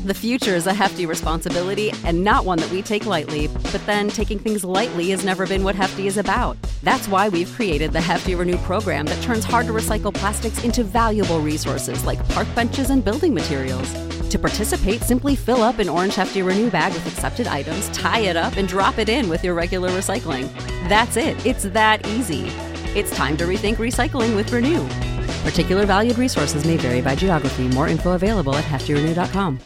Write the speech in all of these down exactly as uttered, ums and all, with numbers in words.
The future is a hefty responsibility and not one that we take lightly, but then taking things lightly has never been what Hefty is about. That's why we've created the Hefty Renew program that turns hard-to-recycle plastics into valuable resources like park benches and building materials. To participate, simply fill up an orange Hefty Renew bag with accepted items, tie it up, and drop it in with your regular recycling. That's it. It's that easy. It's time to rethink recycling with Renew. Particular valued resources may vary by geography. More info available at hefty renew dot com.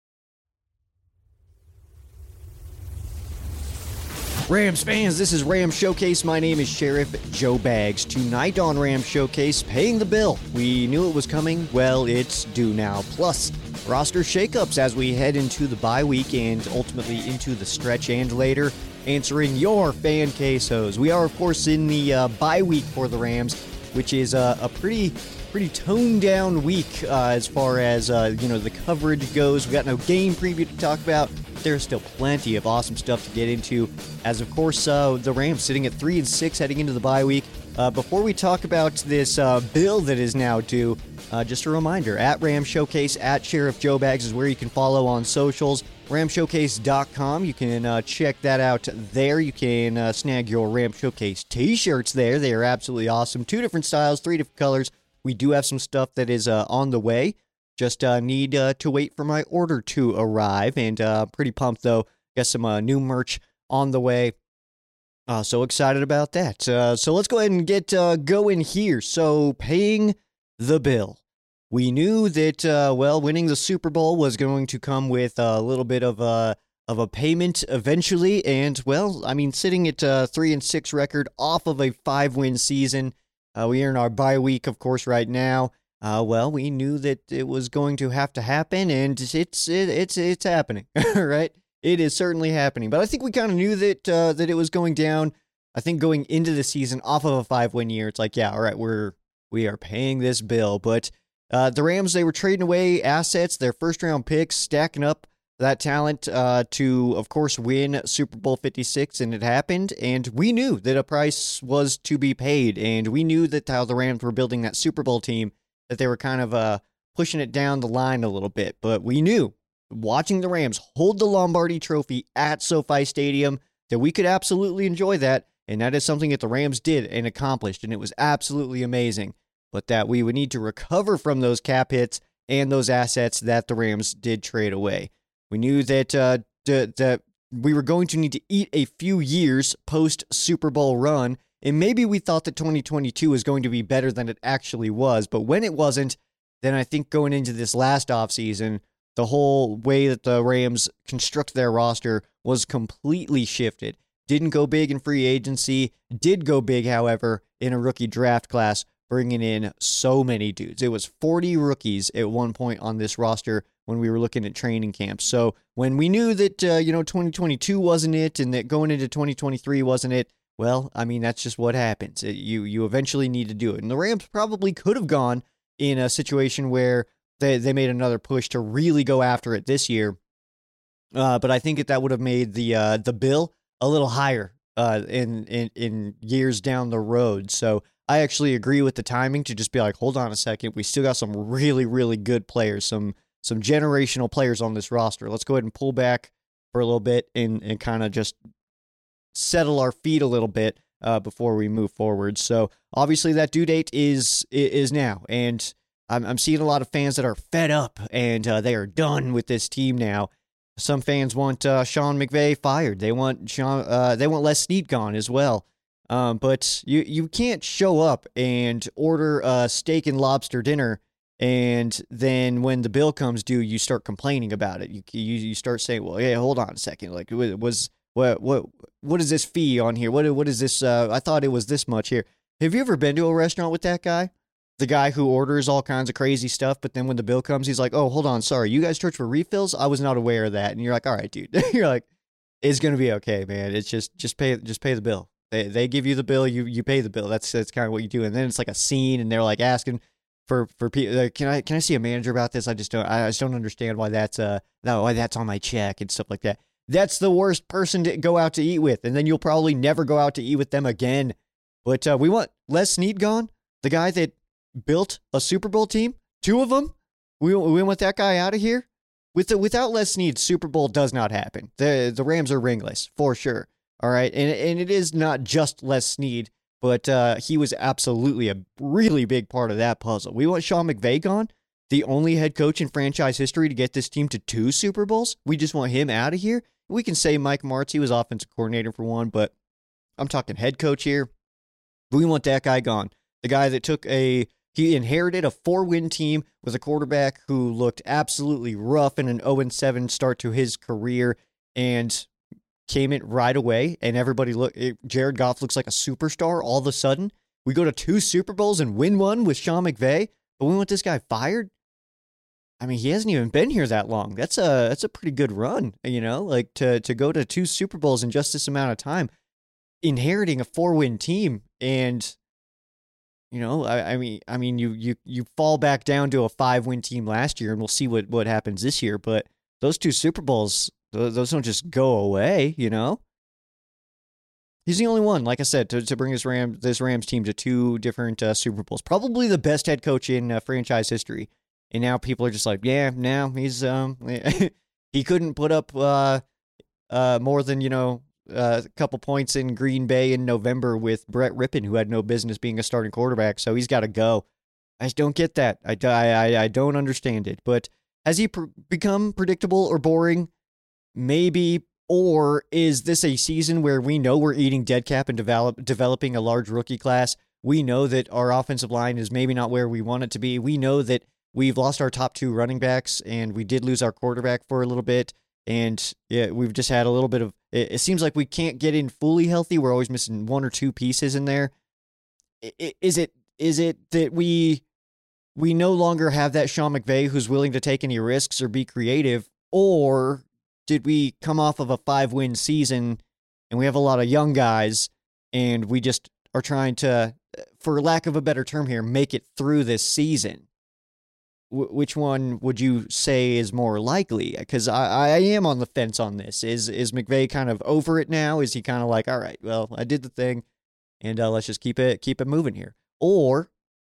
Rams fans, this is Rams Showcase. My name is Sheriff Joe Baggs. Tonight on Rams Showcase, paying the bill. We knew it was coming. Well, it's due now. Plus, roster shakeups as we head into the bye week and ultimately into the stretch and later, answering your fan quesos. We are, of course, in the uh, bye week for the Rams, which is uh, a pretty pretty toned down week uh, as far as uh, you know the coverage goes. We got no game preview to talk about. There's still plenty of awesome stuff to get into, as of course uh, the Rams sitting at three and six heading into the bye week. Uh, before we talk about this uh, bill that is now due, uh, just a reminder, at Rams Showcase, at Sheriff Joe Baggs is where you can follow on socials. Rams Showcase dot com, you can uh, check that out there. You can uh, snag your Rams Showcase t-shirts there. They are absolutely awesome. Two different styles, three different colors. We do have some stuff that is uh, on the way. Just uh, need uh, to wait for my order to arrive, and uh, pretty pumped, though. Got some uh, new merch on the way. Uh, so excited about that. Uh, so let's go ahead and get uh, going here. So paying the bill. We knew that, uh, well, winning the Super Bowl was going to come with a little bit of a, of a payment eventually, and, well, I mean, sitting at a three and six record off of a five-win season. Uh, we are in our bye week, of course, right now. Uh, well, we knew that it was going to have to happen, and it's it, it's it's happening, right? It is certainly happening. But I think we kind of knew that uh, that it was going down. I think going into the season off of a five-win year, it's like, yeah, all right, we're we are paying this bill. But uh, the Rams, they were trading away assets, their first-round picks, stacking up that talent uh, to, of course, win Super Bowl fifty-six, and it happened. And we knew that a price was to be paid, and we knew that how the Rams were building that Super Bowl team, that they were kind of uh, pushing it down the line a little bit. But we knew, watching the Rams hold the Lombardi Trophy at SoFi Stadium, that we could absolutely enjoy that. And that is something that the Rams did and accomplished, and it was absolutely amazing. But that we would need to recover from those cap hits and those assets that the Rams did trade away. We knew that uh, d- that we were going to need to eat a few years post-Super Bowl run. And maybe we thought that twenty twenty-two was going to be better than it actually was. But when it wasn't, then I think going into this last offseason, the whole way that the Rams construct their roster was completely shifted. Didn't go big in free agency. Did go big, however, in a rookie draft class, bringing in so many dudes. It was forty rookies at one point on this roster when we were looking at training camps. So when we knew that, uh, you know, twenty twenty-two wasn't it, and that going into twenty twenty-three wasn't it, well, I mean, that's just what happens. You you eventually need to do it. And the Rams probably could have gone in a situation where they, they made another push to really go after it this year. Uh, but I think that that would have made the uh, the bill a little higher uh, in, in, in years down the road. So I actually agree with the timing to just be like, hold on a second. We still got some really, really good players, some some generational players on this roster. Let's go ahead and pull back for a little bit and, and kind of just settle our feet a little bit uh, before we move forward. So obviously that due date is is now, and I'm I'm seeing a lot of fans that are fed up and uh, they are done with this team now. Some fans want uh, Sean McVay fired. They want Sean. Uh, they want Les Snead gone as well. Um, but you you can't show up and order a steak and lobster dinner, and then when the bill comes due, you start complaining about it. You you you start saying, well, hey, hold on a second, like was. What what what is this fee on here? What what is this? Uh, I thought it was this much here. Have you ever been to a restaurant with that guy? The guy who orders all kinds of crazy stuff, but then when the bill comes, he's like, "Oh, hold on, sorry, you guys charge for refills? I was not aware of that." And you're like, "All right, dude." You're like, "It's gonna be okay, man. It's just just pay just pay the bill. They they give you the bill, you you pay the bill. That's that's kind of what you do." And then it's like a scene, and they're like asking for for people. Like, can I can I see a manager about this? I just don't I just don't understand why that's uh no why that's on my check and stuff like that. That's the worst person to go out to eat with, and then you'll probably never go out to eat with them again. But uh, we want Les Snead gone, the guy that built a Super Bowl team, two of them. We we want that guy out of here. with the, without Les Snead, Super Bowl does not happen. The the Rams are ringless for sure. All right, and and it is not just Les Snead, but uh, he was absolutely a really big part of that puzzle. We want Sean McVay gone, the only head coach in franchise history to get this team to two Super Bowls. We just want him out of here. We can say Mike Martz, he was offensive coordinator for one, but I'm talking head coach here. We want that guy gone. The guy that took a, he inherited a four-win team with a quarterback who looked absolutely rough in an oh and seven start to his career and came in right away. And everybody look, Jared Goff looks like a superstar all of a sudden. We go to two Super Bowls and win one with Sean McVay, but we want this guy fired? I mean, he hasn't even been here that long. That's a that's a pretty good run, you know, like to to go to two Super Bowls in just this amount of time, inheriting a four-win team, and you know, I, I mean, I mean, you you you fall back down to a five-win team last year, and we'll see what what happens this year. But those two Super Bowls, those, those don't just go away, you know. He's the only one, like I said, to to bring this Ram this Rams team to two different uh, Super Bowls. Probably the best head coach in uh, franchise history. And now people are just like, yeah, now he's um he couldn't put up uh uh more than, you know, uh, a couple points in Green Bay in November with Brett Rippon, who had no business being a starting quarterback, so he's got to go. I just don't get that. I, I, I don't understand it. But has he pr- become predictable or boring? Maybe. Or is this a season where we know we're eating dead cap and develop, developing a large rookie class? We know that our offensive line is maybe not where we want it to be. We know that we've lost our top two running backs, and we did lose our quarterback for a little bit. And yeah, we've just had a little bit of, it, it seems like we can't get in fully healthy. We're always missing one or two pieces in there. Is it is it that we we no longer have that Sean McVay who's willing to take any risks or be creative? Or did we come off of a five-win season and we have a lot of young guys and we just are trying to, for lack of a better term here, make it through this season? Which one would you say is more likely? Because I, I am on the fence on this. Is is McVay kind of over it now? Is he kind of like, all right, well, I did the thing, and uh, let's just keep it keep it moving here? Or,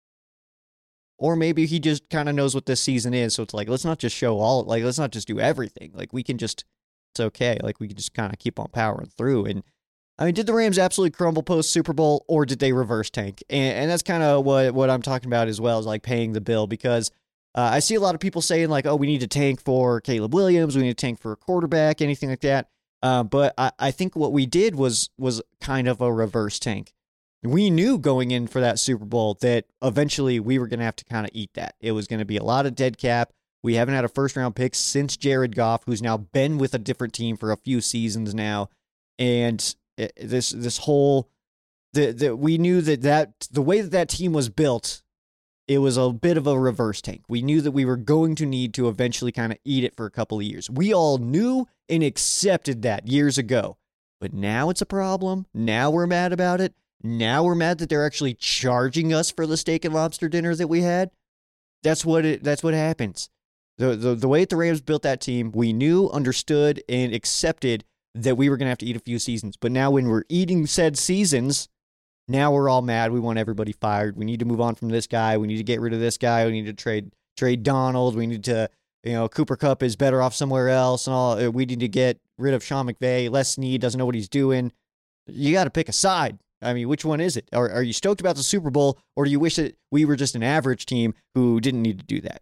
or maybe he just kind of knows what this season is, so it's like, let's not just show all, like, let's not just do everything. Like, we can just, it's okay. Like, we can just kind of keep on powering through. And I mean, did the Rams absolutely crumble post Super Bowl, or did they reverse tank? And, and that's kind of what what I'm talking about as well, is like paying the bill, because Uh, I see a lot of people saying, like, oh, we need to tank for Caleb Williams, we need to tank for a quarterback, anything like that. Uh, but I, I think what we did was was kind of a reverse tank. We knew going in for that Super Bowl that eventually we were going to have to kind of eat that. It was going to be a lot of dead cap. We haven't had a first-round pick since Jared Goff, who's now been with a different team for a few seasons now. And it, this this whole, the, the, we knew that, that the way that that team was built, it was a bit of a reverse tank. We knew that we were going to need to eventually kind of eat it for a couple of years. We all knew and accepted that years ago. But now it's a problem. Now we're mad about it. Now we're mad that they're actually charging us for the steak and lobster dinner that we had. That's what it. That's what happens. The, the, the way that the Rams built that team, we knew, understood, and accepted that we were going to have to eat a few seasons. But now when we're eating said seasons, now we're all mad. We want everybody fired. We need to move on from this guy. We need to get rid of this guy. We need to trade trade Donald. We need to, you know, Cooper Kupp is better off somewhere else and all. We need to get rid of Sean McVay. Les Snead doesn't know what he's doing. You got to pick a side. I mean, which one is it? Are, are you stoked about the Super Bowl, or do you wish that we were just an average team who didn't need to do that?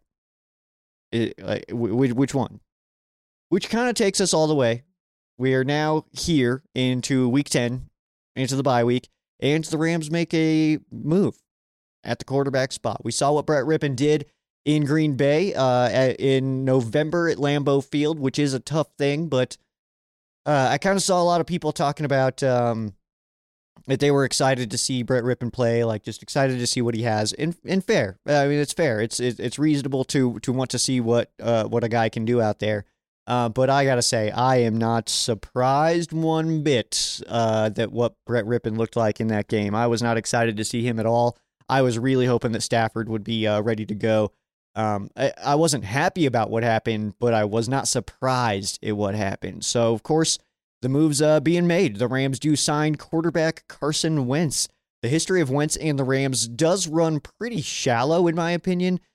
It, like, which one? Which kind of takes us all the way. We are now here into week ten, into the bye week. And the Rams make a move at the quarterback spot. We saw what Brett Rippon did in Green Bay uh, in November at Lambeau Field, which is a tough thing. But uh, I kind of saw a lot of people talking about um, that they were excited to see Brett Rippon play, like just excited to see what he has. And, and fair. I mean, it's fair. It's it's reasonable to to want to see what uh, what a guy can do out there. Uh, but I got to say, I am not surprised one bit uh, that what Brett Rippon looked like in that game. I was not excited to see him at all. I was really hoping that Stafford would be uh, ready to go. Um, I, I wasn't happy about what happened, but I was not surprised at what happened. So, of course, the move's uh, being made. The Rams do sign quarterback Carson Wentz. The history of Wentz and the Rams does run pretty shallow, in my opinion.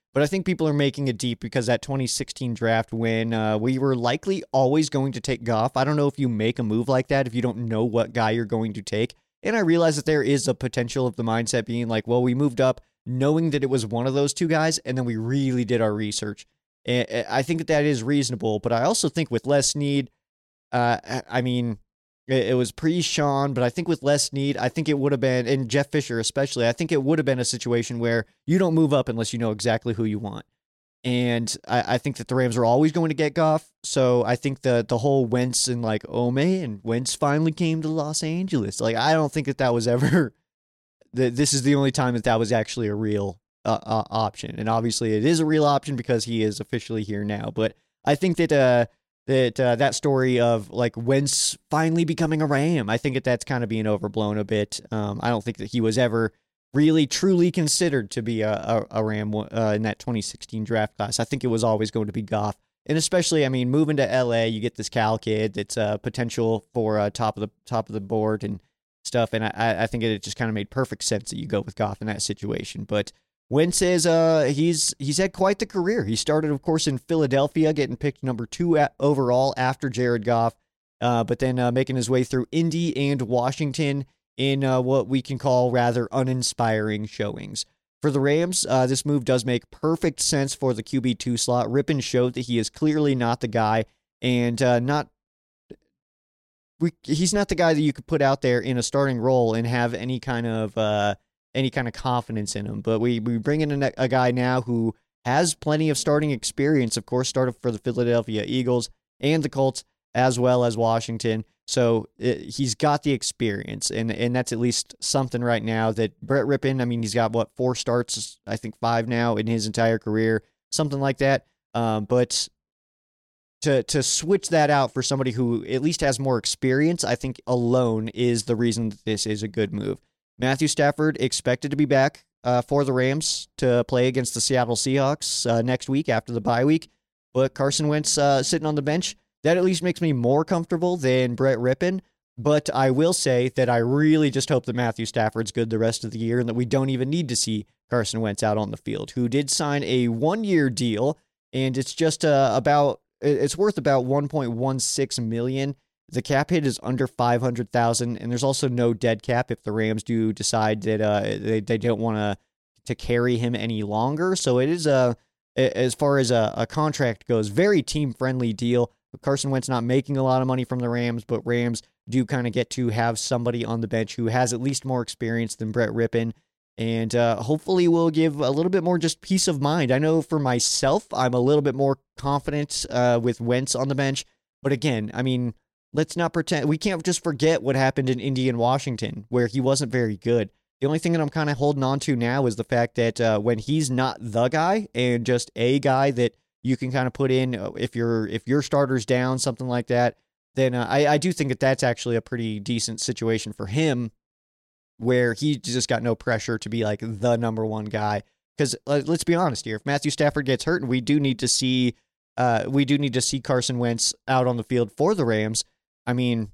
But I think people are making it deep because that twenty sixteen draft when uh, we were likely always going to take Goff. I don't know if you make a move like that if you don't know what guy you're going to take. And I realize that there is a potential of the mindset being like, well, we moved up knowing that it was one of those two guys, and then we really did our research. And I think that that is reasonable, but I also think with Les Snead, uh, I mean, it was pre-Sean, but I think with Les Snead, I think it would have been, and Jeff Fisher especially, I think it would have been a situation where you don't move up unless you know exactly who you want. And I, I think that the Rams are always going to get Goff. So I think the the whole Wentz and like, oh man, Wentz finally came to Los Angeles. Like, I don't think that that was ever, the, this is the only time that that was actually a real uh, uh, option. And obviously it is a real option because he is officially here now. But I think that, uh, that uh, that story of like Wentz finally becoming a Ram, I think that that's kind of being overblown a bit. Um, I don't think that he was ever really truly considered to be a, a, a Ram uh, in that twenty sixteen draft class. I think it was always going to be Goff. And especially, I mean, moving to L A, you get this Cal kid that's uh, potential for uh, top of the top of the board and stuff. And I, I think it just kind of made perfect sense that you go with Goff in that situation. But Wentz is uh he's he's had quite the career. He started, of course, in Philadelphia, getting picked number two at, overall after Jared Goff, uh, but then uh, making his way through Indy and Washington in uh, what we can call rather uninspiring showings. For the Rams, uh, this move does make perfect sense for the Q B two slot. Rypien showed that he is clearly not the guy, and uh, not we, he's not the guy that you could put out there in a starting role and have any kind of uh, any kind of confidence in him. But we, we bring in a, a guy now who has plenty of starting experience, of course, started for the Philadelphia Eagles and the Colts, as well as Washington. So it, he's got the experience, and, and that's at least something right now that Brett Rypien, I mean, he's got, what, four starts, I think five now in his entire career, something like that. Um, but to to switch that out for somebody who at least has more experience, I think alone is the reason that this is a good move. Matthew Stafford expected to be back uh, for the Rams to play against the Seattle Seahawks uh, next week after the bye week, but Carson Wentz uh, sitting on the bench. That at least makes me more comfortable than Brett Rypien, but I will say that I really just hope that Matthew Stafford's good the rest of the year and that we don't even need to see Carson Wentz out on the field, who did sign a one-year deal, and it's just uh, about it's worth about one point one six million dollars. The cap hit is under five hundred thousand dollars, and there's also no dead cap if the Rams do decide that uh, they, they don't want to to carry him any longer. So it is, a, as far as a, a contract goes, very team-friendly deal. Carson Wentz not making a lot of money from the Rams, but Rams do kind of get to have somebody on the bench who has at least more experience than Brett Rypien, and uh, hopefully will give a little bit more just peace of mind. I know for myself, I'm a little bit more confident uh, with Wentz on the bench, but again, I mean, let's not pretend. We can't just forget what happened in Indy and Washington, where he wasn't very good. The only thing that I'm kind of holding on to now is the fact that uh, when he's not the guy and just a guy that you can kind of put in if your if your starter's down, something like that, then uh, I, I do think that that's actually a pretty decent situation for him, where he just got no pressure to be like the number one guy. Because uh, let's be honest here, if Matthew Stafford gets hurt, and we do need to see uh, we do need to see Carson Wentz out on the field for the Rams. I mean,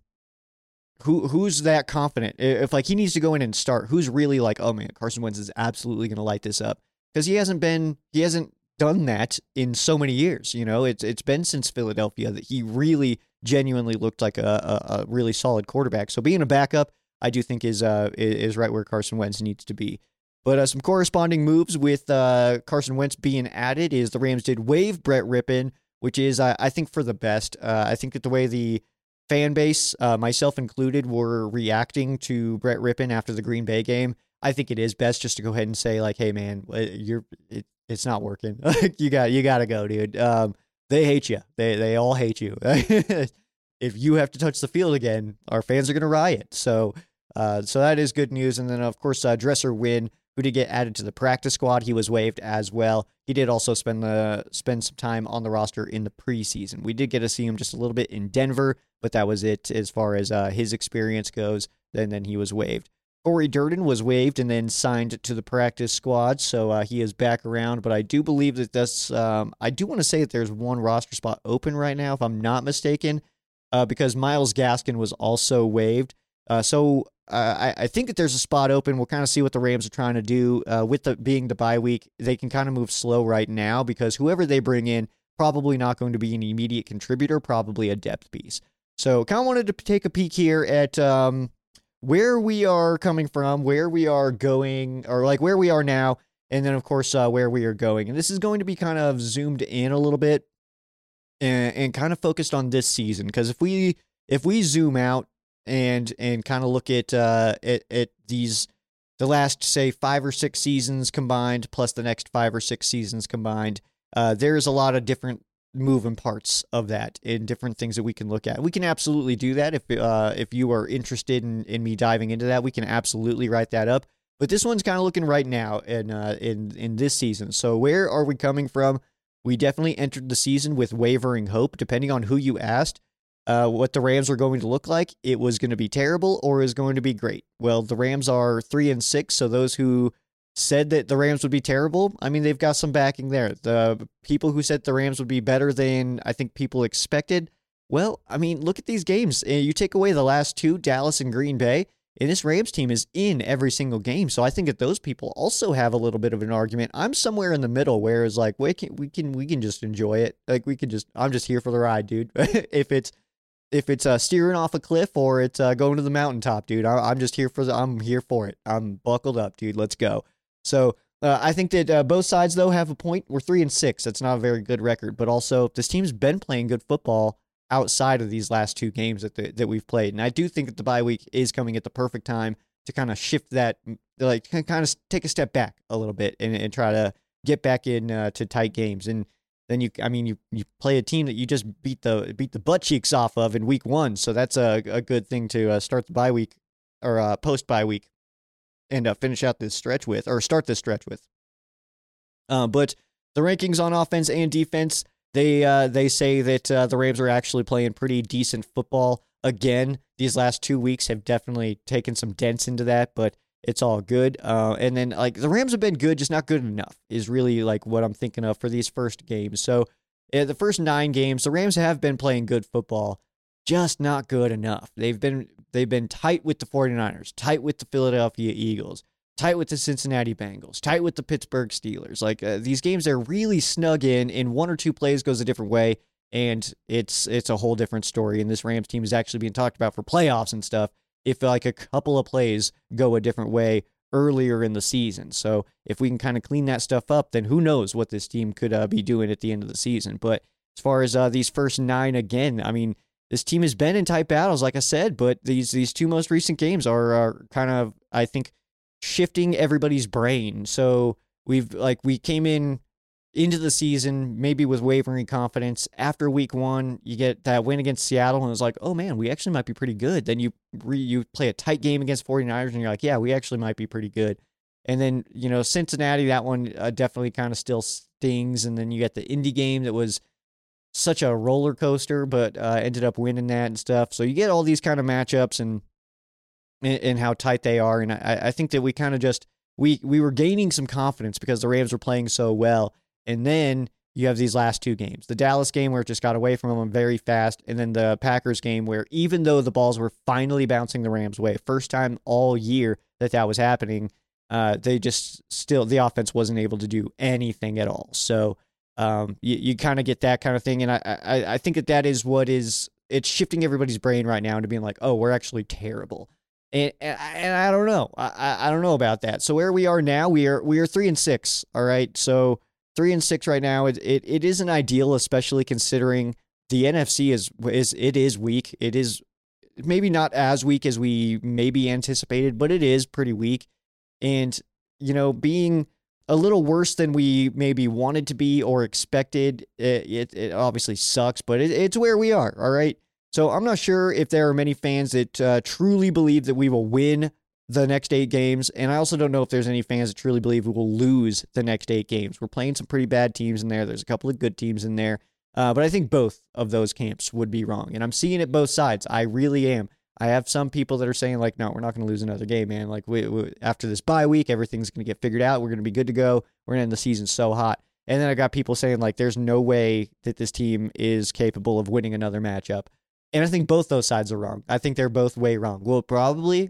who who's that confident? If like he needs to go in and start, who's really like, oh man, Carson Wentz is absolutely going to light this up? Because he hasn't been he hasn't. done that in so many years. You know, it's it's been since Philadelphia that he really genuinely looked like a, a, a really solid quarterback. So being a backup, I do think is uh is right where Carson Wentz needs to be. But uh, some corresponding moves with uh, Carson Wentz being added is the Rams did waive Brett Rypien, which is uh, I think for the best. Uh, I think that the way the fan base, uh, myself included, were reacting to Brett Rypien after the Green Bay game, I think it is best just to go ahead and say like, hey man, you're it, it's not working. you got you got to go, dude. Um, they hate you. They they all hate you. If you have to touch the field again, our fans are gonna riot. So uh, so that is good news. And then of course uh, Dresser Wynn, who did get added to the practice squad, he was waived as well. He did also spend the spend some time on the roster in the preseason. We did get to see him just a little bit in Denver, but that was it as far as uh, his experience goes. Then then he was waived. Corey Durden was waived and then signed to the practice squad, so uh, he is back around. But I do believe that this, um, I do want to say that there's one roster spot open right now, if I'm not mistaken, uh, because Myles Gaskin was also waived. Uh, so uh, I, I think that there's a spot open. We'll kind of see what the Rams are trying to do. Uh, with the being the bye week, they can kind of move slow right now because whoever they bring in, probably not going to be an immediate contributor, probably a depth piece. So kind of wanted to take a peek here at um, where we are coming from, where we are going, or like where we are now, and then, of course, uh, where we are going. And this is going to be kind of zoomed in a little bit and, and kind of focused on this season. Because if we if we zoom out and and kind of look at, uh, at at these the last, say, five or six seasons combined, plus the next five or six seasons combined, uh, there's a lot of different moving parts of that and different things that we can look at. We can absolutely do that. If uh, if you are interested in, in me diving into that, we can absolutely write that up. But this one's kind of looking right now in, uh, in, in this season. So where are we coming from? We definitely entered the season with wavering hope, depending on who you asked. Uh, what the Rams are going to look like, it was going to be terrible or is going to be great. Well, the Rams are three and six, so those who said that the Rams would be terrible, I mean, they've got some backing there. The people who said the Rams would be better than I think people expected, well, I mean, look at these games. You take away the last two, Dallas and Green Bay, and this Rams team is in every single game. So I think that those people also have a little bit of an argument. I'm somewhere in the middle where it's like, we can we can we can just enjoy it. Like we can just, I'm just here for the ride, dude. if it's If it's uh, steering off a cliff or it's uh, going to the mountaintop, dude, I, I'm just here for the. I'm here for it. I'm buckled up, dude. Let's go. So uh, I think that uh, both sides though have a point. We're three and six. That's not a very good record, but also this team's been playing good football outside of these last two games that the, that we've played, and I do think that the bye week is coming at the perfect time to kind of shift that, like kind of take a step back a little bit and, and try to get back in uh, to tight games. And then you, I mean, you, you play a team that you just beat the beat the butt cheeks off of in week one, so that's a, a good thing to uh, start the bye week or uh, post bye week and uh, finish out this stretch with, or start this stretch with. Uh, but the rankings on offense and defense, they uh, they say that uh, the Rams are actually playing pretty decent football again. These last two weeks have definitely taken some dents into that, but it's all good. Uh, and then, like, the Rams have been good, just not good enough is really, like, what I'm thinking of for these first games. So, uh, the first nine games, the Rams have been playing good football, just not good enough. They've been they've been tight with the 49ers, tight with the Philadelphia Eagles, tight with the Cincinnati Bengals, tight with the Pittsburgh Steelers. Like, uh, these games, they're really snug in, and one or two plays goes a different way, and it's it's a whole different story. And this Rams team is actually being talked about for playoffs and stuff if like a couple of plays go a different way earlier in the season. So if we can kind of clean that stuff up, then who knows what this team could uh, be doing at the end of the season. But as far as uh, these first nine, again, I mean, this team has been in tight battles, like I said, but these these two most recent games are, are kind of, I think, shifting everybody's brain. So we've like we came in into the season maybe with wavering confidence. After week one, you get that win against Seattle, and it's like, oh man, we actually might be pretty good. Then you re, you play a tight game against 49ers, and you're like, yeah, we actually might be pretty good. And then, you know, Cincinnati, that one uh, definitely kind of still stings. And then you get the Indy game that was such a roller coaster, but uh, ended up winning that and stuff. So you get all these kind of matchups and and, and how tight they are. And I, I think that we kind of just, we we were gaining some confidence because the Rams were playing so well. And then you have these last two games. The Dallas game where it just got away from them very fast, and then the Packers game where even though the balls were finally bouncing the Rams' way, first time all year that that was happening, uh, they just still, the offense wasn't able to do anything at all. So um, you, you kind of get that kind of thing, and I, I, I think that that is what is, it's shifting everybody's brain right now into being like, oh, we're actually terrible. And, and, and I don't know. I, I don't know about that. So where we are now, we are we are three and six, all right? So Three and six right now. It, it it isn't ideal, especially considering the N F C is is it is weak. It is maybe not as weak as we maybe anticipated, but it is pretty weak. And you know, being a little worse than we maybe wanted to be or expected, it it, it obviously sucks. But it, it's where we are. All right. So I'm not sure if there are many fans that uh, truly believe that we will win the next eight games, and I also don't know if there's any fans that truly believe we will lose the next eight games. We're playing some pretty bad teams in there. There's a couple of good teams in there, uh, but I think both of those camps would be wrong, and I'm seeing it both sides. I really am. I have some people that are saying, like, no, we're not going to lose another game, man. Like, we, we, after this bye week, everything's going to get figured out. We're going to be good to go. We're going to end the season so hot. And then I got people saying, like, there's no way that this team is capable of winning another matchup. And I think both those sides are wrong. I think they're both way wrong. We'll probably,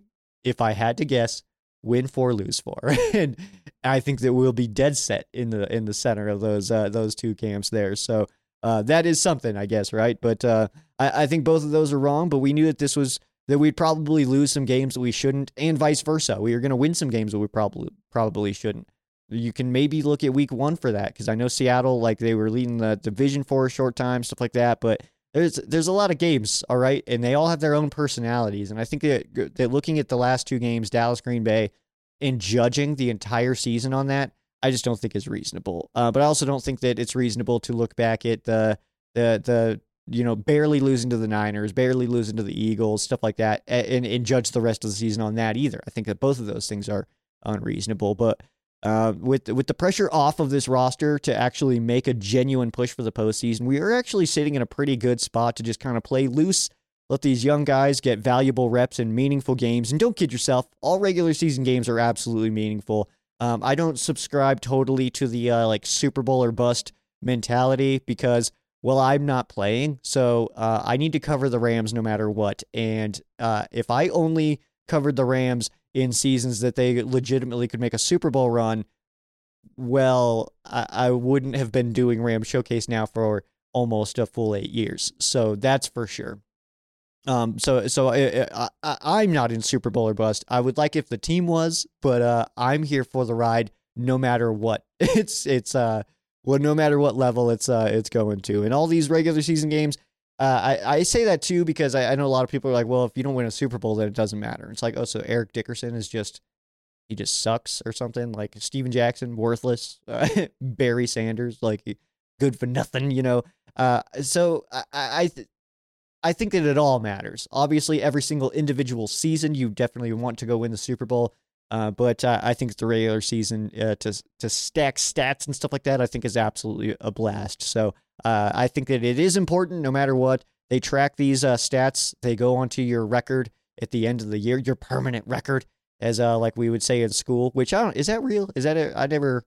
if I had to guess, win four, lose four. And I think that we'll be dead set in the in the center of those uh, those two camps there. So uh, that is something, I guess, right? But uh, I, I think both of those are wrong, but we knew that this was, that we'd probably lose some games that we shouldn't, and vice versa. We were going to win some games that we probably probably shouldn't. You can maybe look at week one for that, because I know Seattle, like, they were leading the division for a short time, stuff like that, but there's there's a lot of games, all right, and they all have their own personalities, and I think that, that looking at the last two games, Dallas, Green Bay, and judging the entire season on that, I just don't think is reasonable. Uh, but I also don't think that it's reasonable to look back at the the the you know, barely losing to the Niners, barely losing to the Eagles, stuff like that, and, and judge the rest of the season on that either. I think that both of those things are unreasonable. But uh, with with the pressure off of this roster to actually make a genuine push for the postseason, we are actually sitting in a pretty good spot to just kind of play loose, let these young guys get valuable reps in meaningful games. And don't kid yourself, all regular season games are absolutely meaningful. Um, I don't subscribe totally to the uh, like Super Bowl or bust mentality, because, well, I'm not playing, so uh, I need to cover the Rams no matter what. And uh, if I only covered the Rams in seasons that they legitimately could make a Super Bowl run, well, I, I wouldn't have been doing Rams Showcase now for almost a full eight years. So that's for sure. Um, so so I, I, I'm not in Super Bowl or bust. I would like if the team was, but uh, I'm here for the ride no matter what. It's it's uh. Well, no matter what level it's uh it's going to. And all these regular season games, uh, I, I say that too because I, I know a lot of people are like, well, if you don't win a Super Bowl, then it doesn't matter. It's like, oh, so Eric Dickerson is just, he just sucks or something? Like Steven Jackson, worthless. Uh, Barry Sanders, like good for nothing, you know? Uh, so I I, th- I think that it all matters. Obviously, every single individual season, you definitely want to go win the Super Bowl. Uh, but uh, I think the regular season uh, to to stack stats and stuff like that, I think is absolutely a blast. So uh, I think that it is important no matter what. They track these uh, stats. They go onto your record at the end of the year, your permanent record, as uh, like we would say in school, which I don't, is that real? Is that, a, I never,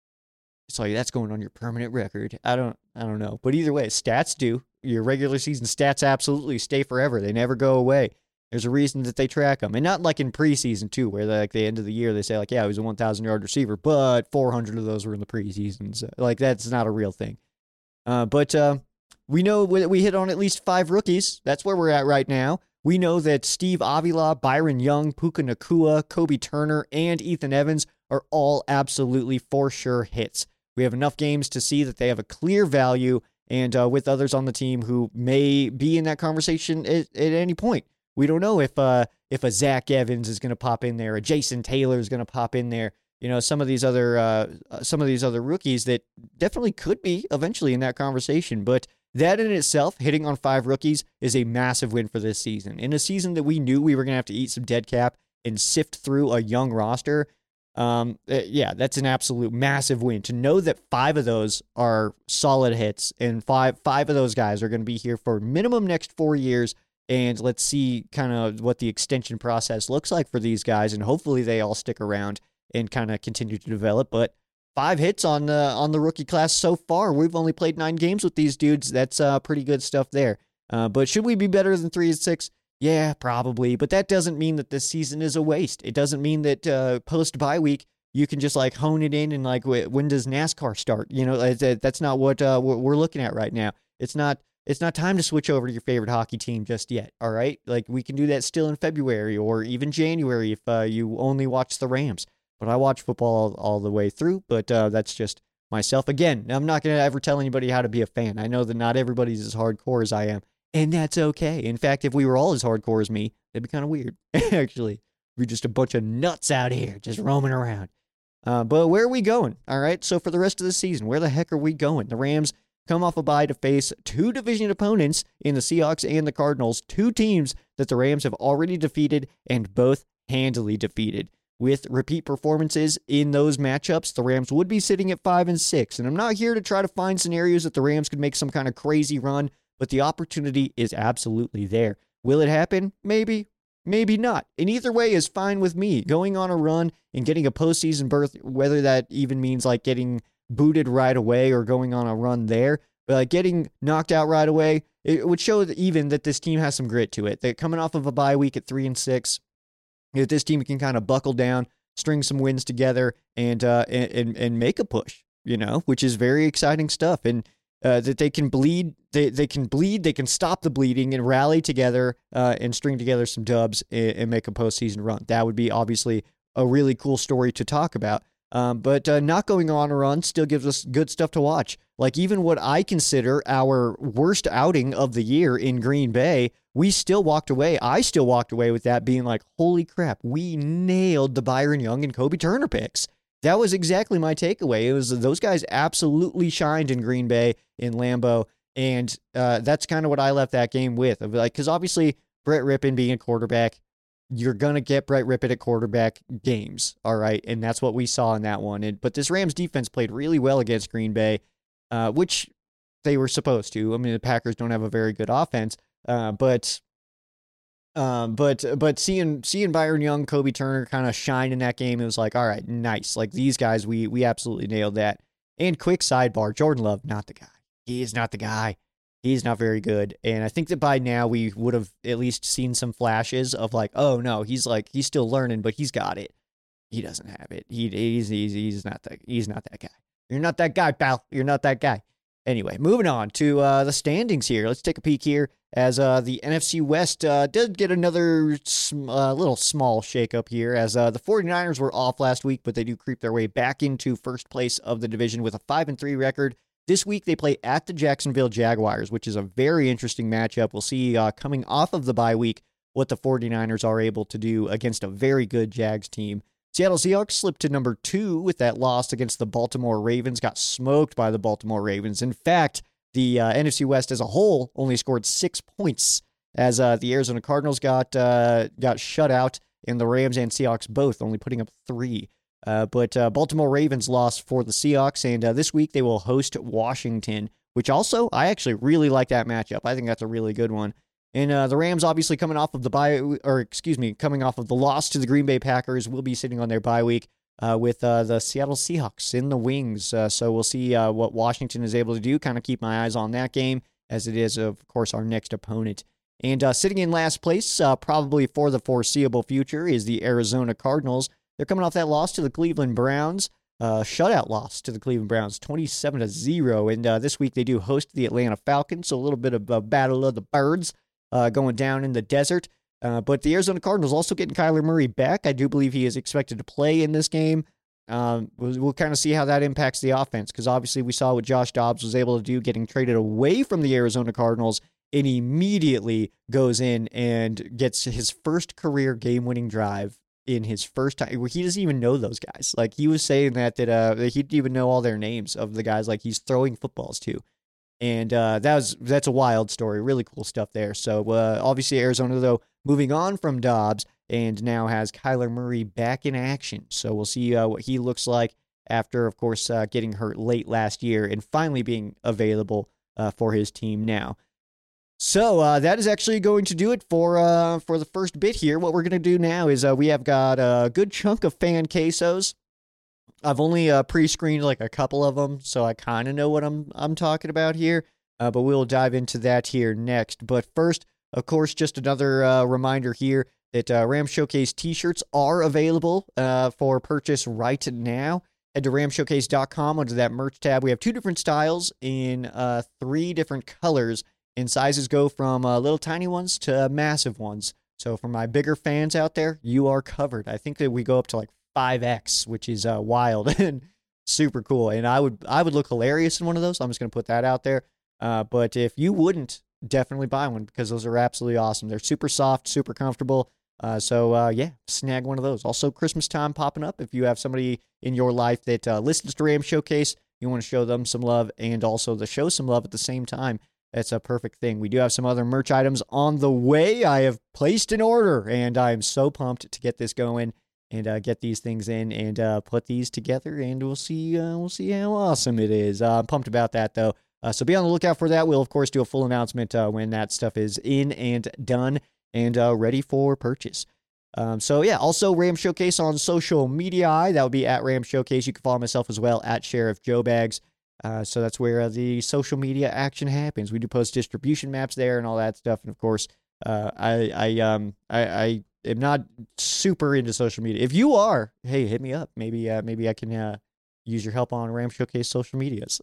sorry, that's going on your permanent record. I don't, I don't know. But either way, stats do. Your regular season stats absolutely stay forever. They never go away. There's a reason that they track them. And not like in preseason, too, where like the end of the year, they say, like, yeah, he was a one thousand yard receiver, but four hundred of those were in the preseason. So, like, that's not a real thing. Uh, but uh, we know we hit on at least five rookies. That's where we're at right now. We know that Steve Avila, Byron Young, Puka Nacua, Kobe Turner, and Ethan Evans are all absolutely for sure hits. We have enough games to see that they have a clear value, and uh, with others on the team who may be in that conversation at, at any point. We don't know if uh, if a Zach Evans is going to pop in there, a Jason Taylor is going to pop in there. You know, some of these other uh, some of these other rookies that definitely could be eventually in that conversation. But that in itself, hitting on five rookies, is a massive win for this season. In a season that we knew we were going to have to eat some dead cap and sift through a young roster, um, yeah, that's an absolute massive win. To know that five of those are solid hits, and five five of those guys are going to be here for minimum next four years. And let's see kind of what the extension process looks like for these guys. And hopefully they all stick around and kind of continue to develop. But five hits on the, on the rookie class so far. We've only played nine games with these dudes. That's uh, pretty good stuff there. Uh, but should we be better than three and six? Yeah, probably. But that doesn't mean that this season is a waste. It doesn't mean that uh, post-bye week, you can just like hone it in and like, when does NASCAR start? You know, that's not what uh, we're looking at right now. It's not. It's not time to switch over to your favorite hockey team just yet, all right? Like, we can do that still in February or even January if uh, you only watch the Rams. But I watch football all, all the way through, but uh, that's just myself. Again, I'm not going to ever tell anybody how to be a fan. I know that not everybody's as hardcore as I am, and that's okay. In fact, if we were all as hardcore as me, that'd be kind of weird, actually. We're just a bunch of nuts out here just roaming around. Uh, but where are we going, all right? So for the rest of the season, where the heck are we going? The Rams come off a bye to face two division opponents in the Seahawks and the Cardinals, two teams that the Rams have already defeated and both handily defeated. With repeat performances in those matchups, the Rams would be sitting at five and six. And I'm not here to try to find scenarios that the Rams could make some kind of crazy run, but the opportunity is absolutely there. Will it happen? Maybe. Maybe not. And either way is fine with me. Going on a run and getting a postseason berth, whether that even means like getting booted right away or going on a run there, but like getting knocked out right away, it would show that even that this team has some grit to it. They're coming off of a bye week at three and six. If this team can kind of buckle down, string some wins together, and uh, and, and and make a push, you know, which is very exciting stuff. And uh, that they can bleed, they they can bleed, they can stop the bleeding and rally together uh, and string together some dubs and, and make a postseason run. That would be obviously a really cool story to talk about. Um, but uh, not going on a run still gives us good stuff to watch. Like even what I consider our worst outing of the year in Green Bay, we still walked away. I still walked away with that being like, holy crap, we nailed the Byron Young and Kobe Turner picks. That was exactly my takeaway. It was those guys absolutely shined in Green Bay, in Lambeau, and uh, that's kind of what I left that game with. Like, because obviously Brett Rypien being a quarterback, you're going to get Brett Rypien at quarterback games, all right? And that's what we saw in that one. And, but this Rams defense played really well against Green Bay, uh, which they were supposed to. I mean, the Packers don't have a very good offense, uh, but um, but but seeing seeing Byron Young, Kobe Turner kind of shine in that game, it was like, all right, nice. Like these guys, we we absolutely nailed that. And quick sidebar, Jordan Love, not the guy. He is not the guy. He's not very good. And I think that by now we would have at least seen some flashes of like, oh no, he's like, he's still learning, but he's got it. He doesn't have it. He, he's, he's, he's not that, he's not that guy. You're not that guy, pal. You're not that guy. Anyway, moving on to uh, the standings here. Let's take a peek here as uh, the N F C West uh, did get another sm- uh, little small shakeup here as uh, the 49ers were off last week, but they do creep their way back into first place of the division with a five and three record. This week, they play at the Jacksonville Jaguars, which is a very interesting matchup. We'll see uh, coming off of the bye week what the 49ers are able to do against a very good Jags team. Seattle Seahawks slipped to number two with that loss against the Baltimore Ravens, got smoked by the Baltimore Ravens. In fact, the uh, N F C West as a whole only scored six points as uh, the Arizona Cardinals got uh, got shut out, and the Rams and Seahawks both only putting up three. Uh, but uh, Baltimore Ravens lost for the Seahawks, and uh, this week they will host Washington, which also, I actually really like that matchup. I think that's a really good one. And uh, the Rams obviously coming off of the bye, or excuse me, coming off of the loss to the Green Bay Packers, will be sitting on their bye week uh, with uh, the Seattle Seahawks in the wings. Uh, so we'll see uh, what Washington is able to do, kind of keep my eyes on that game, as it is, of course, our next opponent. And uh, sitting in last place, uh, probably for the foreseeable future, is the Arizona Cardinals. They're coming off that loss to the Cleveland Browns, uh, shutout loss to the Cleveland Browns, twenty-seven to zero. And uh, this week they do host the Atlanta Falcons, so a little bit of a battle of the birds uh, going down in the desert. Uh, but the Arizona Cardinals also getting Kyler Murray back. I do believe he is expected to play in this game. Um, we'll, we'll kind of see how that impacts the offense, because obviously we saw what Josh Dobbs was able to do getting traded away from the Arizona Cardinals, and immediately goes in and gets his first career game-winning drive in his first time. He doesn't even know those guys. Like, he was saying that, that, uh, that he didn't even know all their names of the guys like he's throwing footballs to. And uh, that was that's a wild story. Really cool stuff there. So uh, obviously Arizona, though, moving on from Dobbs and now has Kyler Murray back in action. So we'll see uh, what he looks like after, of course, uh, getting hurt late last year and finally being available uh, for his team now. So uh, that is actually going to do it for uh, for the first bit here. What we're going to do now is uh, we have got a good chunk of fan quesos. I've only uh, pre-screened like a couple of them, so I kind of know what I'm I'm talking about here. Uh, but we'll dive into that here next. But first, of course, just another uh, reminder here that uh, Ram Showcase t-shirts are available uh, for purchase right now. Head to ram showcase dot com under that merch tab. We have two different styles in uh, three different colors. And sizes go from uh, little tiny ones to massive ones. So for my bigger fans out there, you are covered. I think that we go up to like five X, which is uh, wild and super cool. And I would I would look hilarious in one of those. I'm just going to put that out there. Uh, but if you wouldn't, definitely buy one, because those are absolutely awesome. They're super soft, super comfortable. Uh, so, uh, yeah, snag one of those. Also, Christmas time popping up. If you have somebody in your life that uh, listens to Ram Showcase, you want to show them some love and also to show some love at the same time. That's a perfect thing. We do have some other merch items on the way. I have placed an order, and I'm so pumped to get this going and uh, get these things in and uh, put these together, and we'll see uh, we'll see how awesome it is. Uh, I'm pumped about that, though. Uh, so be on the lookout for that. We'll, of course, do a full announcement uh, when that stuff is in and done and uh, ready for purchase. Um, so, yeah, also Ram Showcase on social media. That would be at Ram Showcase. You can follow myself as well, at Sheriff Joe Bags. Uh, so that's where uh, the social media action happens. We do post distribution maps there and all that stuff. And of course, uh, I I um I, I am not super into social media. If you are, hey, hit me up. Maybe uh, maybe I can uh, use your help on Ram Showcase social medias.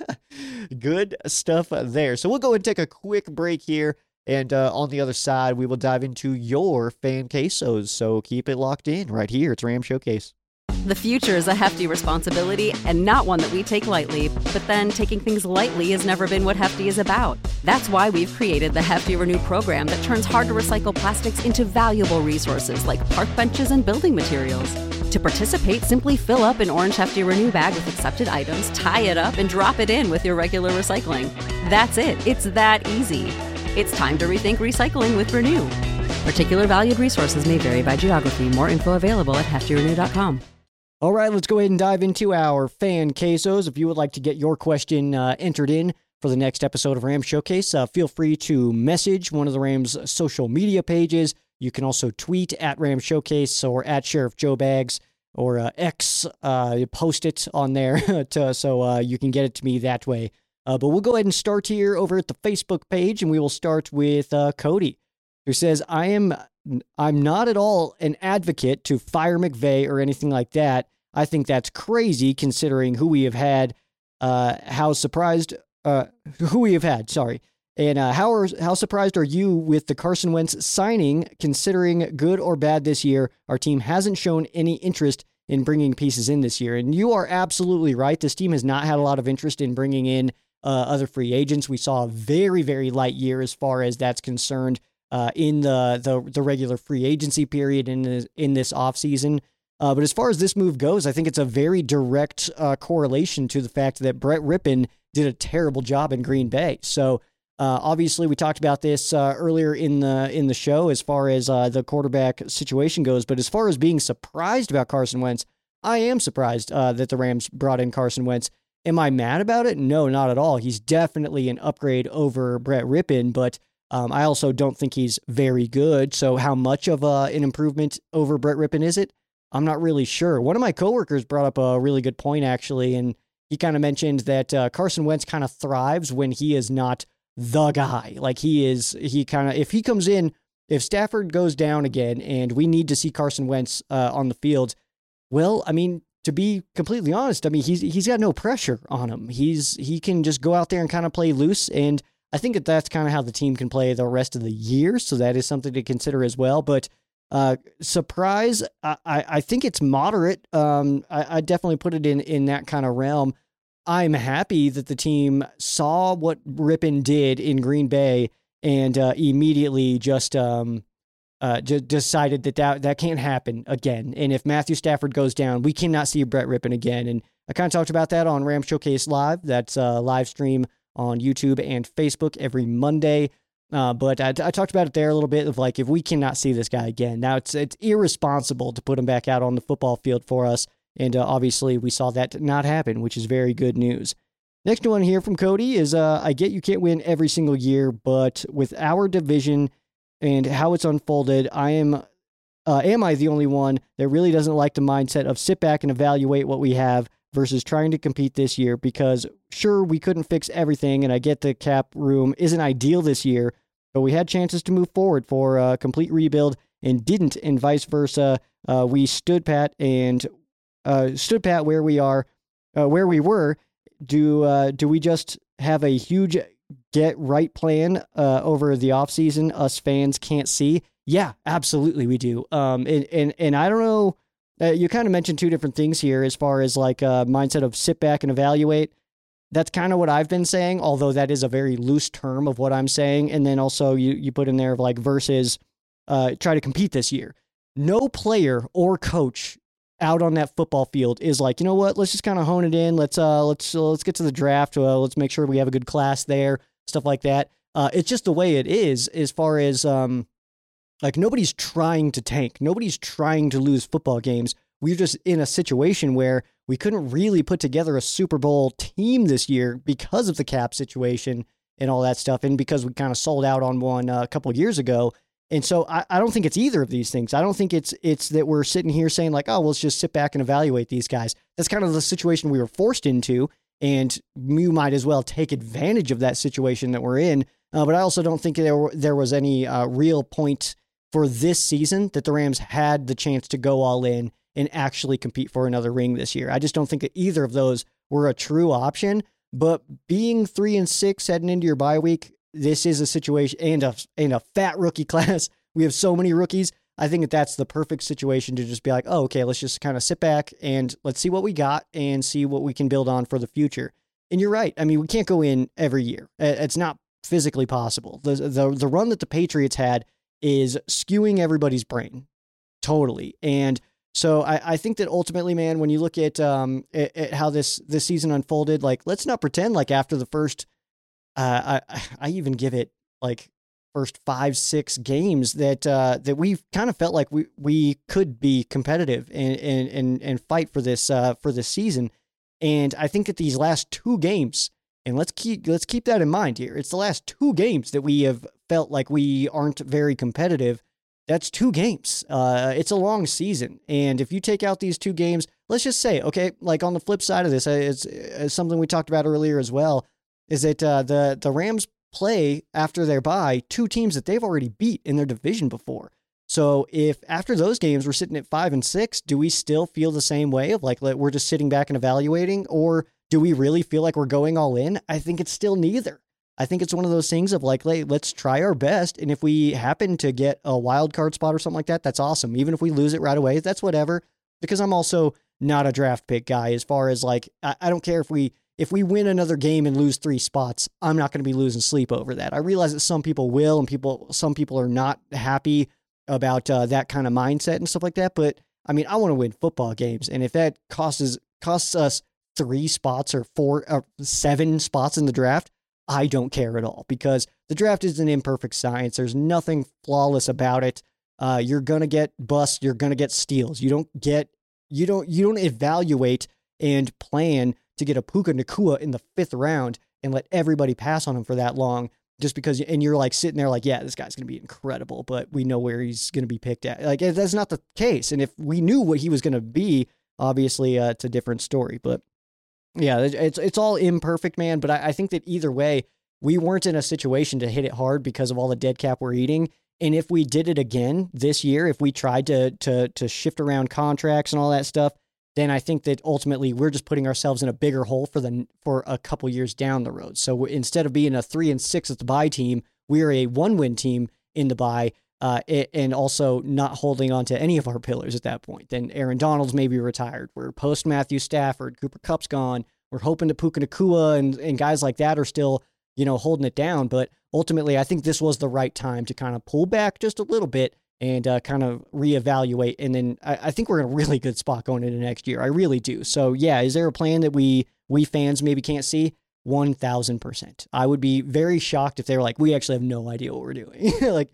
Good stuff there. So we'll go and take a quick break here. And uh, on the other side, we will dive into your fan quesos. So keep it locked in right here. It's Ram Showcase. The future is a hefty responsibility and not one that we take lightly. But then taking things lightly has never been what Hefty is about. That's why we've created the Hefty Renew program that turns hard-to-recycle plastics into valuable resources like park benches and building materials. To participate, simply fill up an orange Hefty Renew bag with accepted items, tie it up, and drop it in with your regular recycling. That's it. It's that easy. It's time to rethink recycling with Renew. Particular valued resources may vary by geography. More info available at hefty renew dot com. All right, let's go ahead and dive into our fan quesos. If you would like to get your question uh, entered in for the next episode of Ram Showcase, uh, feel free to message one of the Rams social media pages. You can also tweet at Ram Showcase or at Sheriff Joe Bags or uh, X, uh, post it on there to, so uh, you can get it to me that way. Uh, but we'll go ahead and start here over at the Facebook page, and we will start with uh, Cody, who says, I am I'm not at all an advocate to fire McVay or anything like that. I think that's crazy considering who we have had, uh, how surprised, uh, who we have had, sorry. And uh, how are, how surprised are you with the Carson Wentz signing, considering good or bad this year, our team hasn't shown any interest in bringing pieces in this year. And you are absolutely right. This team has not had a lot of interest in bringing in uh, other free agents. We saw a very, very light year as far as that's concerned. Uh, in the, the the regular free agency period in this, in this offseason. Uh, but as far as this move goes, I think it's a very direct uh, correlation to the fact that Brett Rypien did a terrible job in Green Bay. So uh, obviously we talked about this uh, earlier in the in the show as far as uh, the quarterback situation goes. But as far as being surprised about Carson Wentz, I am surprised uh, that the Rams brought in Carson Wentz. Am I mad about it? No, not at all. He's definitely an upgrade over Brett Rypien, but Um, I also don't think he's very good. So how much of uh, an improvement over Brett Rypien is it? I'm not really sure. One of my coworkers brought up a really good point, actually, and he kind of mentioned that uh, Carson Wentz kind of thrives when he is not the guy. Like he is, he kind of, if he comes in, if Stafford goes down again and we need to see Carson Wentz uh, on the field, well, I mean, to be completely honest, I mean, he's he's got no pressure on him. He's he can just go out there and kind of play loose, and I think that that's kind of how the team can play the rest of the year, so that is something to consider as well. But uh, surprise, I, I think it's moderate. Um, I, I definitely put it in, in that kind of realm. I'm happy that the team saw what Rypien did in Green Bay and uh, immediately just um, uh, j- decided that, that that can't happen again. And if Matthew Stafford goes down, we cannot see Brett Rypien again. And I kind of talked about that on Ram Showcase Live. That's a live stream on YouTube and Facebook every Monday. Uh, but I, I talked about it there a little bit of like, if we cannot see this guy again, now it's it's irresponsible to put him back out on the football field for us. And uh, obviously we saw that not happen, which is very good news. Next one here from Cody is, uh, I get you can't win every single year, but with our division and how it's unfolded, I am, uh, am I the only one that really doesn't like the mindset of sit back and evaluate what we have versus trying to compete this year? Because sure, we couldn't fix everything, and I get the cap room isn't ideal this year, but we had chances to move forward for a complete rebuild and didn't, and vice versa. Uh, we stood pat and uh, stood pat where we are, uh, where we were. Do uh, do we just have a huge get right plan uh, over the offseason us fans can't see? Yeah, absolutely we do. Um, and, and, and I don't know, Uh, you kind of mentioned two different things here as far as like a mindset of sit back and evaluate. That's kind of what I've been saying, although that is a very loose term of what I'm saying. And then also you, you put in there of like versus uh, try to compete this year. No player or coach out on that football field is like, you know what, let's just kind of hone it in. Let's uh, let's uh, let's get to the draft. Uh, let's make sure we have a good class there, stuff like that. Uh, it's just the way it is as far as um, like nobody's trying to tank. Nobody's trying to lose football games. We're just in a situation where we couldn't really put together a Super Bowl team this year because of the cap situation and all that stuff, and because we kind of sold out on one uh, a couple of years ago. And so I, I don't think it's either of these things. I don't think it's it's that we're sitting here saying like, oh, well, let's just sit back and evaluate these guys. That's kind of the situation we were forced into, and you might as well take advantage of that situation that we're in. Uh, but I also don't think there there was any uh, real point for this season that the Rams had the chance to go all in and actually compete for another ring this year. I just don't think that either of those were a true option. But being three and six heading into your bye week, this is a situation, and a and a fat rookie class. We have so many rookies. I think that that's the perfect situation to just be like, oh, okay, let's just kind of sit back and let's see what we got and see what we can build on for the future. And you're right. I mean, we can't go in every year. It's not physically possible. The the the run that the Patriots had is skewing everybody's brain totally. And so I, I think that ultimately, man, when you look at um at, at how this this season unfolded, like, let's not pretend like after the first, uh, I I even give it like first five six games that uh, that we kind of felt like we we could be competitive and and and, and fight for this uh, for this season. And I think that these last two games, and let's keep let's keep that in mind here. It's the last two games that we have felt like we aren't very competitive. That's two games. Uh, it's a long season. And if you take out these two games, let's just say, okay, like on the flip side of this, it's, it's something we talked about earlier as well, is that uh, the, the Rams play after their bye two teams that they've already beat in their division before. So if after those games we're sitting at five and six, do we still feel the same way of like, we're just sitting back and evaluating, or do we really feel like we're going all in? I think it's still neither. I think it's one of those things of like, let's try our best. And if we happen to get a wild card spot or something like that, that's awesome. Even if we lose it right away, that's whatever, because I'm also not a draft pick guy as far as like, I, I don't care if we, if we win another game and lose three spots, I'm not going to be losing sleep over that. I realize that some people will, and people, some people are not happy about uh, that kind of mindset and stuff like that. But I mean, I want to win football games. And if that costs, costs us three spots or four or seven spots in the draft, I don't care at all, because the draft is an imperfect science. There's nothing flawless about it. Uh, you're going to get busts. You're going to get steals. You don't get, you don't, you don't evaluate and plan to get a Puka Nacua in the fifth round and let everybody pass on him for that long just because, and you're like sitting there like, yeah, this guy's going to be incredible, but we know where he's going to be picked at. Like, that's not the case. And if we knew what he was going to be, obviously uh, it's a different story, but yeah, it's it's all imperfect, man. But I, I think that either way, we weren't in a situation to hit it hard because of all the dead cap we're eating. And if we did it again this year, if we tried to to to shift around contracts and all that stuff, then I think that ultimately we're just putting ourselves in a bigger hole for the for a couple years down the road. So instead of being a three and six at the bye team, we're a one win team in the bye. Uh, and also not holding on to any of our pillars at that point. Then Aaron Donald's maybe retired. We're post Matthew Stafford. Cooper Kupp's gone. We're hoping to Puka Nacua and, and guys like that are still, you know, holding it down. But ultimately, I think this was the right time to kind of pull back just a little bit and uh, kind of reevaluate. And then I, I think we're in a really good spot going into next year. I really do. So yeah, is there a plan that we we fans maybe can't see? one thousand percent. I would be very shocked if they were like, we actually have no idea what we're doing. Like,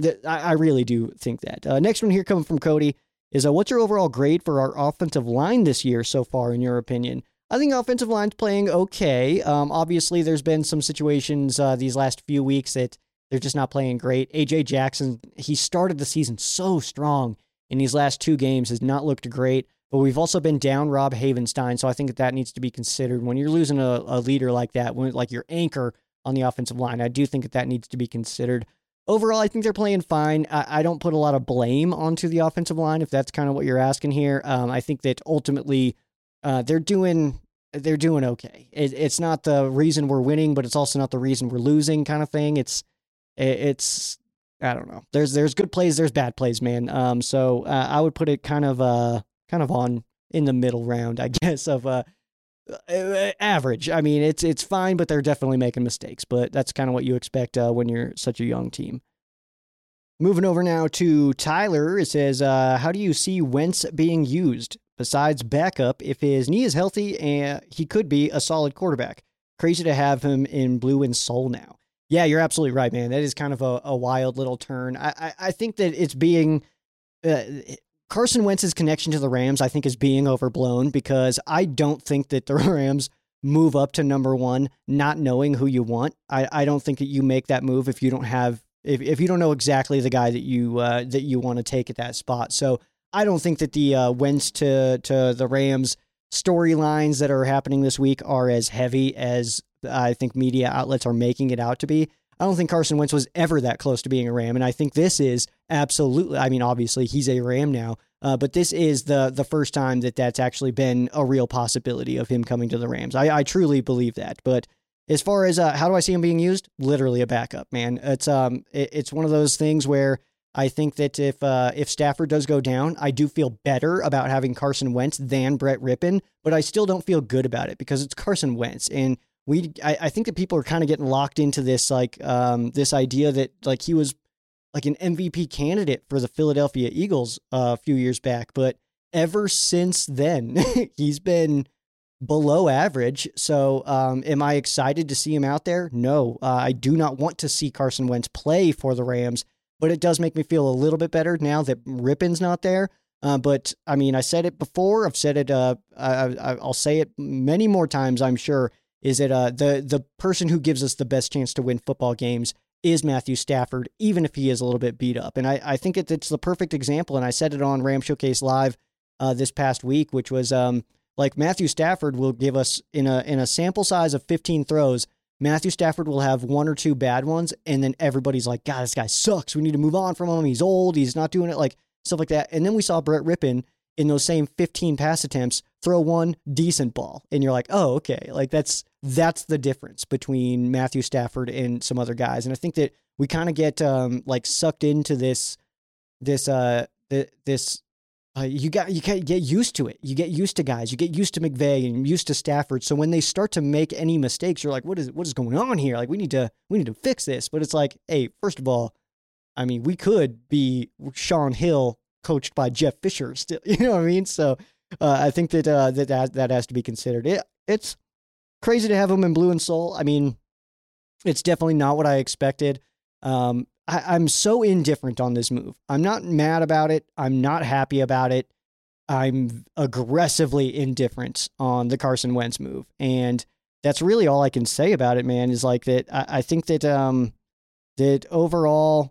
I really do think that. Uh, next one here coming from Cody is, uh, what's your overall grade for our offensive line this year so far, in your opinion? I think offensive line's playing okay. Um, obviously, there's been some situations uh, these last few weeks that they're just not playing great. A J Jackson, he started the season so strong. In these last two games has not looked great. But we've also been down Rob Havenstein, so I think that that needs to be considered. When you're losing a, a leader like that, when like your anchor on the offensive line, I do think that that needs to be considered. Overall, I think they're playing fine. I, I don't put a lot of blame onto the offensive line, if that's kind of what you're asking here. Um, I think that ultimately uh, they're doing they're doing okay. It, it's not the reason we're winning, but it's also not the reason we're losing, kind of thing. It's it's I don't know. There's there's good plays, there's bad plays, man. Um, so uh, I would put it kind of uh kind of on in the middle round, I guess, of uh. Uh, average. I mean, it's it's fine, but they're definitely making mistakes. But that's kind of what you expect uh, when you're such a young team. Moving over now to Tyler, it says, uh, how do you see Wentz being used? Besides backup, if his knee is healthy, and he could be a solid quarterback. Crazy to have him in blue and soul now. Yeah, you're absolutely right, man. That is kind of a, a wild little turn. I, I, I think that it's being... Uh, Carson Wentz's connection to the Rams, I think, is being overblown, because I don't think that the Rams move up to number one not knowing who you want. I, I don't think that you make that move if you don't have if, if you don't know exactly the guy that you uh, that you want to take at that spot. So I don't think that the uh, Wentz to to the Rams storylines that are happening this week are as heavy as I think media outlets are making it out to be. I don't think Carson Wentz was ever that close to being a Ram. And I think this is absolutely, I mean, obviously he's a Ram now, uh, but this is the the first time that that's actually been a real possibility of him coming to the Rams. I, I truly believe that. But as far as uh, how do I see him being used? Literally a backup, man. It's um, it, it's one of those things where I think that if uh, if Stafford does go down, I do feel better about having Carson Wentz than Brett Rippon, but I still don't feel good about it because it's Carson Wentz. And we, I, I think that people are kind of getting locked into this, like um, this idea that like he was like an M V P candidate for the Philadelphia Eagles uh, a few years back. But ever since then, he's been below average. So um, am I excited to see him out there? No, uh, I do not want to see Carson Wentz play for the Rams. But it does make me feel a little bit better now that Rippon's not there. Uh, but, I mean, I said it before. I've said it. Uh, I, I'll say it many more times, I'm sure, is that uh, the, the person who gives us the best chance to win football games is Matthew Stafford, even if he is a little bit beat up. And I, I think it, it's the perfect example. And I said it on Ram Showcase Live uh, this past week, which was um, like Matthew Stafford will give us in a in a sample size of fifteen throws, Matthew Stafford will have one or two bad ones, and then everybody's like, God, this guy sucks. We need to move on from him. He's old. He's not doing it, like stuff like that. And then we saw Brett Rippon in those same fifteen pass attempts throw one decent ball. And you're like, oh, okay. Like that's that's the difference between Matthew Stafford and some other guys. And I think that we kind of get um, like sucked into this, this, uh, this, Uh, you got you can't get used to it. You get used to guys. You get used to McVay and used to Stafford. So when they start to make any mistakes, you're like, "What is what is going on here? Like we need to we need to fix this." But it's like, hey, first of all, I mean, we could be Sean Hill coached by Jeff Fisher still. You know what I mean? So uh, I think that uh, that that that has to be considered. It it's crazy to have him in blue and soul. I mean, it's definitely not what I expected. Um, I, I'm so indifferent on this move. I'm not mad about it. I'm not happy about it. I'm aggressively indifferent on the Carson Wentz move. And that's really all I can say about it, man, is like that. I, I think that, um, that overall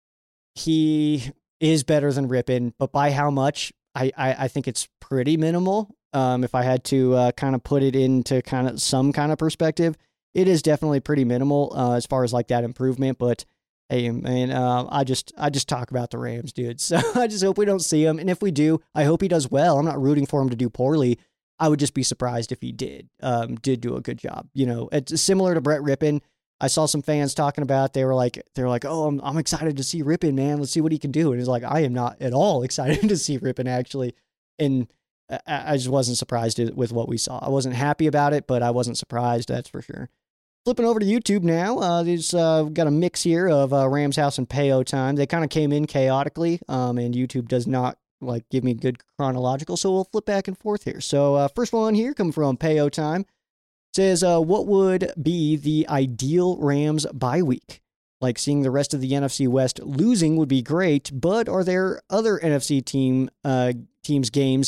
he is better than Rippon, but by how much? I, I, I think it's pretty minimal. Um, if I had to uh, kind of put it into kind of some kind of perspective, it is definitely pretty minimal uh, as far as like that improvement, but hey, man, uh, I just I just talk about the Rams, dude. So I just hope we don't see him. And if we do, I hope he does well. I'm not rooting for him to do poorly. I would just be surprised if he did, um, did do a good job. You know, it's similar to Brett Rippon. I saw some fans talking about, they were like, they were like, oh, I'm, I'm excited to see Rippon, man. Let's see what he can do. And it's like, I am not at all excited to see Rippon actually. And I, I just wasn't surprised with what we saw. I wasn't happy about it, but I wasn't surprised. That's for sure. Flipping over to YouTube now, uh, there's uh, got a mix here of uh, Rams House and Payo time. They kind of came in chaotically, um, and YouTube does not like give me good chronological, so we'll flip back and forth here. So uh, first one here coming from Payo time says, uh, what would be the ideal Rams bye week? Like seeing the rest of the N F C West losing would be great, but are there other N F C team uh, teams games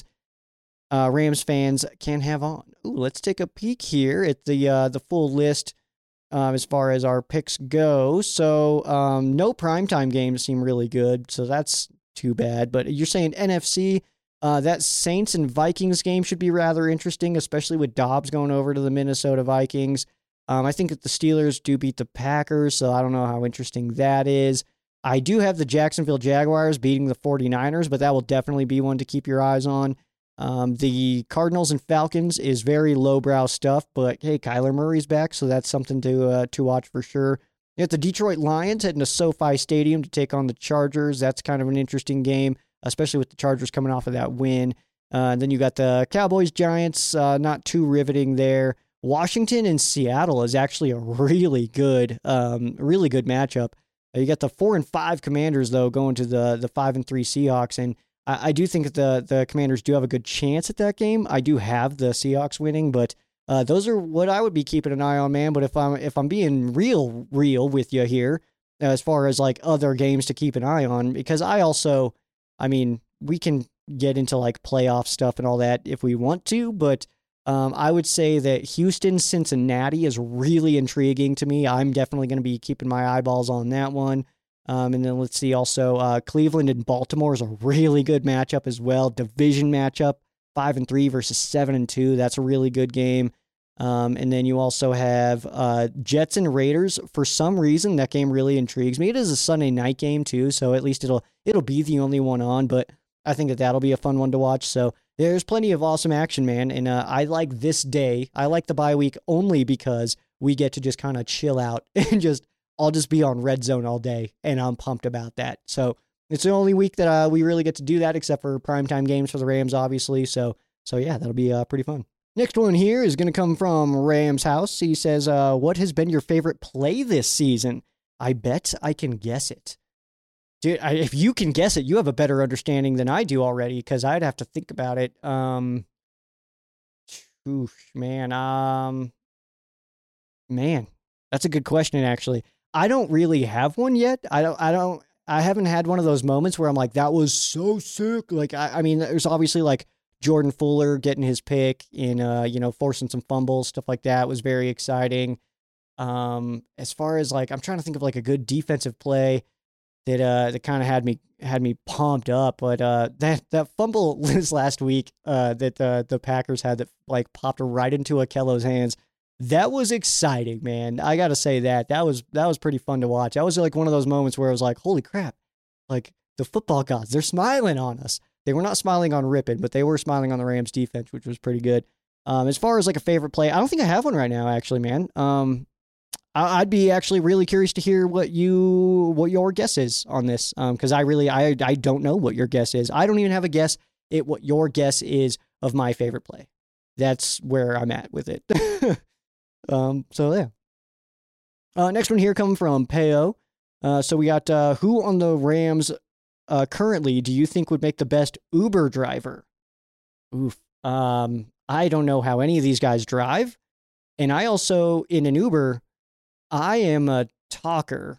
uh, Rams fans can have on? Ooh, let's take a peek here at the uh, the full list. Um, as far as our picks go. So um, no primetime games seem really good, so that's too bad. But you're saying N F C, uh, that Saints and Vikings game should be rather interesting, especially with Dobbs going over to the Minnesota Vikings. Um, I think that the Steelers do beat the Packers, so I don't know how interesting that is. I do have the Jacksonville Jaguars beating the 49ers, but that will definitely be one to keep your eyes on. Um, the Cardinals and Falcons is very lowbrow stuff, but hey, Kyler Murray's back, so that's something to uh, to watch for sure. You got the Detroit Lions heading to SoFi Stadium to take on the Chargers. That's kind of an interesting game, especially with the Chargers coming off of that win. Uh, and then you got the Cowboys Giants, uh, not too riveting there. Washington and Seattle is actually a really good, um, really good matchup. Uh, you got the four and five Commanders though going to the the five and three Seahawks, and I do think that the, the Commanders do have a good chance at that game. I do have the Seahawks winning, but uh, those are what I would be keeping an eye on, man. But if I'm if I'm being real, real with you here, as far as like other games to keep an eye on, because I also, I mean, we can get into like playoff stuff and all that if we want to, but um, I would say that Houston, Cincinnati is really intriguing to me. I'm definitely going to be keeping my eyeballs on that one. Um, and then let's see also uh, Cleveland and Baltimore is a really good matchup as well. Division matchup, five and three versus seven and two. That's a really good game. Um, and then you also have uh, Jets and Raiders. For some reason, that game really intrigues me. It is a Sunday night game too, so at least it'll it'll be the only one on. But I think that that'll be a fun one to watch. So there's plenty of awesome action, man. And uh, I like this day. I like the bye week only because we get to just kind of chill out and just I'll just be on Red Zone all day, and I'm pumped about that. So it's the only week that uh, we really get to do that, except for primetime games for the Rams, obviously. So so yeah, that'll be uh, pretty fun. Next one here is going to come from Rams House. He says, uh, what has been your favorite play this season? I bet I can guess it. Dude, I, if you can guess it, you have a better understanding than I do already, because I'd have to think about it. Um, oof, man, um, man, that's a good question, actually. I don't really have one yet. I don't, I don't, I haven't had one of those moments where I'm like, that was so sick. Like, I, I mean, there's obviously like Jordan Fuller getting his pick in, uh, you know, forcing some fumbles, stuff like that was very exciting. Um, as far as like, I'm trying to think of like a good defensive play that, uh, that kind of had me, had me pumped up. But, uh, that, that fumble this last week, uh, that, uh, the Packers had that like popped right into Akello's hands. That was exciting, man. I got to say that that was, that was pretty fun to watch. That was like one of those moments where I was like, holy crap, like the football gods, they're smiling on us. They were not smiling on Rippin, but they were smiling on the Rams defense, which was pretty good. Um, as far as like a favorite play, I don't think I have one right now, actually, man. Um, I- I'd be actually really curious to hear what you, what your guess is on this. Um, cause I really, I, I don't know what your guess is. I don't even have a guess at what your guess is of my favorite play. That's where I'm at with it. um, so yeah. Uh, next one here coming from Peo. Uh, so we got, uh, who on the Rams Uh, currently, do you think would make the best Uber driver? Oof. Um, I don't know how any of these guys drive. And I also, in an Uber, I am a talker.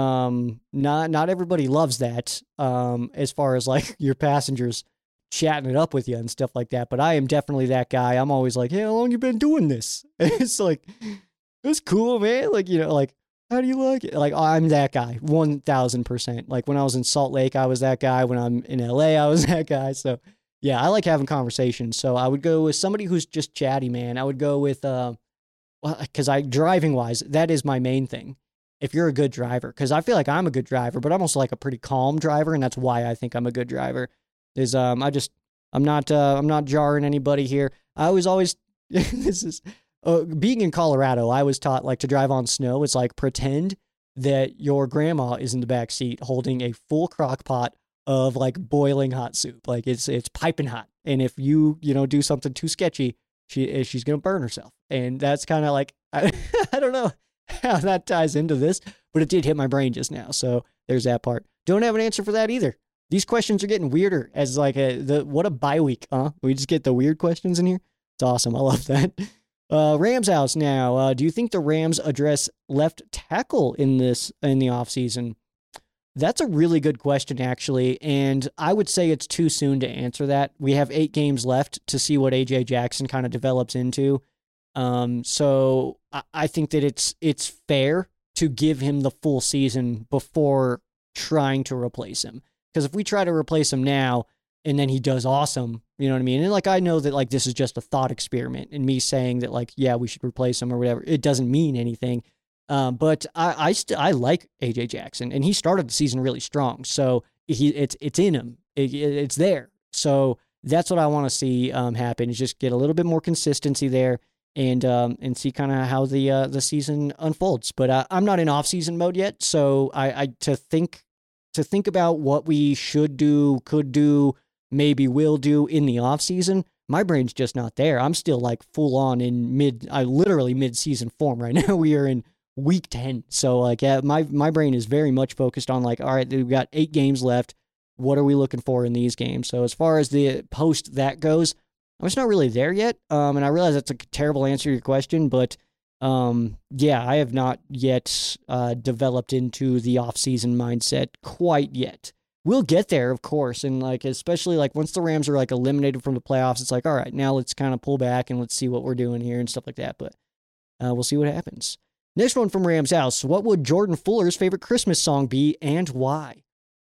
Um, not, not everybody loves that. Um, as far as like your passengers chatting it up with you and stuff like that. But I am definitely that guy. I'm always like, hey, how long you been doing this? And it's like, it's cool, man. Like, you know, like, how do you like it? Like, I'm that guy, one thousand percent. Like, when I was in Salt Lake, I was that guy. When I'm in L A, I was that guy. So, yeah, I like having conversations. So, I would go with somebody who's just chatty, man. I would go with, uh, well, because I, driving-wise, that is my main thing. If you're a good driver, because I feel like I'm a good driver, but I'm also like a pretty calm driver, and that's why I think I'm a good driver. Is um, I just, I'm not, uh, I'm not jarring anybody here. I was always, this is... Uh, being in Colorado, I was taught like to drive on snow. It's like pretend that your grandma is in the back seat holding a full crock pot of like boiling hot soup. Like it's it's piping hot. And if you, you know, do something too sketchy, she she's going to burn herself. And that's kind of like, I, I don't know how that ties into this, but it did hit my brain just now. So there's that part. Don't have an answer for that either. These questions are getting weirder as like a, the, what a bye week, huh? We just get the weird questions in here. It's awesome. I love that. Uh, Rams House now. Uh, do you think the Rams address left tackle in this in the offseason? That's a really good question, actually, and I would say it's too soon to answer that. We have eight games left to see what A J Jackson kind of develops into. Um, so I, I think that it's it's fair to give him the full season before trying to replace him. Because if we try to replace him now, and then he does awesome, you know what I mean? And like, I know that like, this is just a thought experiment and me saying that like, yeah, we should replace him or whatever. It doesn't mean anything. Um, but I, I still, I like A J Jackson, and he started the season really strong. So he, it's, it's in him. It, it, it's there. So that's what I want to see, um, happen, is just get a little bit more consistency there and, um, and see kind of how the, uh, the season unfolds. But, uh, I'm not in off season mode yet. So I, I, to think, to think about what we should do, could do, maybe will do in the off season, my brain's just not there. I'm still like full on in mid, I literally mid season form right now. We are in week ten. So like, yeah, my, my brain is very much focused on like, all right, we've got eight games left. What are we looking for in these games? So as far as the post that goes, I'm just not really there yet. Um, and I realize that's a terrible answer to your question, but um, yeah, I have not yet, uh, developed into the off season mindset quite yet. We'll get there, of course, and like especially like once the Rams are like eliminated from the playoffs, it's like, all right, now let's kind of pull back and let's see what we're doing here and stuff like that. But uh, we'll see what happens. Next one from Rams House. What would Jordan Fuller's favorite Christmas song be and why?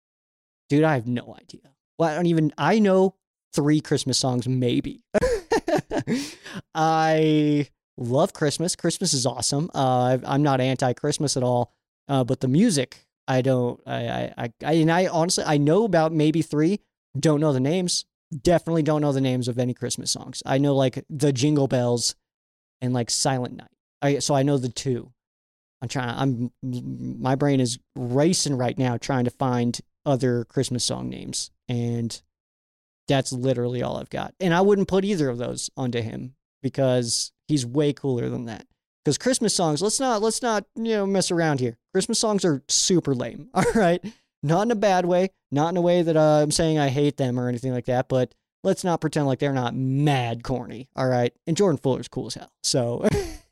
Dude, I have no idea. Well, I don't even. I know three Christmas songs, maybe. I love Christmas. Christmas is awesome. Uh, I'm not anti-Christmas at all, uh, but the music, I don't, I, I, I, and I honestly, I know about maybe three, don't know the names, definitely don't know the names of any Christmas songs. I know like the Jingle Bells and like Silent Night. I, so I know the two. I'm trying, I'm, my brain is racing right now trying to find other Christmas song names. And that's literally all I've got. And I wouldn't put either of those onto him because he's way cooler than that. Because Christmas songs, let's not, let's not, you know, mess around here. Christmas songs are super lame. All right. Not in a bad way, not in a way that uh, I'm saying I hate them or anything like that, but let's not pretend like they're not mad corny. All right. And Jordan Fuller's cool as hell. So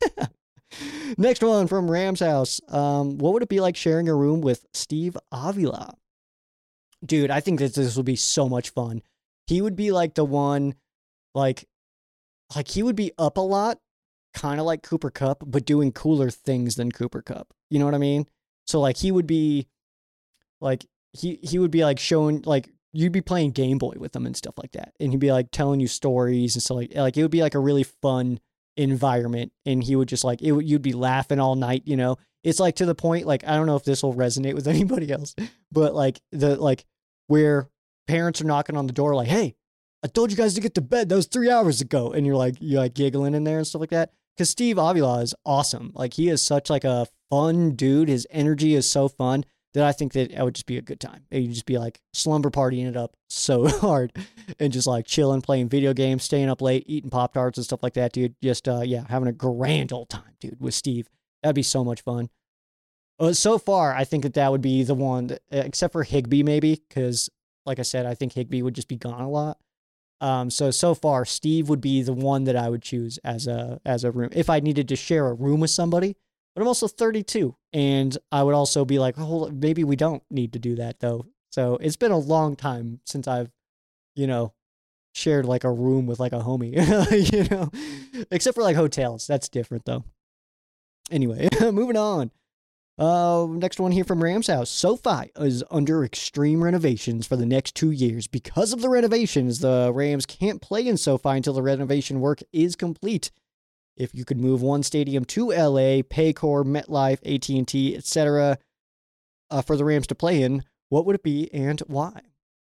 next one from Rams House. Um, what would it be like sharing a room with Steve Avila? Dude, I think that this would be so much fun. He would be like the one, like, like he would be up a lot, kind of like Cooper Kupp, but doing cooler things than Cooper Kupp. You know what I mean? So like he would be like, he, he would be like showing, like you'd be playing Game Boy with him and stuff like that. And he'd be like telling you stories and stuff like, like it would be like a really fun environment. And he would just like, it would, you'd be laughing all night, you know? It's like to the point, like, I don't know if this will resonate with anybody else, but like the, like where parents are knocking on the door like, hey, I told you guys to get to bed. That was three hours ago. And you're like, you're like giggling in there and stuff like that. Cause Steve Avila is awesome. Like he is such like a fun dude. His energy is so fun that I think that it would just be a good time. You'd just be like slumber partying it up so hard and just like chilling, playing video games, staying up late, eating Pop-Tarts and stuff like that, dude. Just, uh, yeah, having a grand old time, dude, with Steve. That'd be so much fun. Uh, so far, I think that that would be the one, that, uh, except for Higbee maybe, because like I said, I think Higbee would just be gone a lot. Um, so, so far, Steve would be the one that I would choose as a, as a room, if I needed to share a room with somebody. But I'm also thirty-two, and I would also be like, oh, maybe we don't need to do that, though. So it's been a long time since I've, you know, shared like a room with like a homie, you know, except for like hotels. That's different, though. Anyway, moving on. Uh, next one here from Rams House. SoFi is under extreme renovations for the next two years. Because of the renovations, the Rams can't play in SoFi until the renovation work is complete. If you could move one stadium to L A, Paycor, MetLife, A T and T, et cetera, uh, for the Rams to play in, what would it be and why?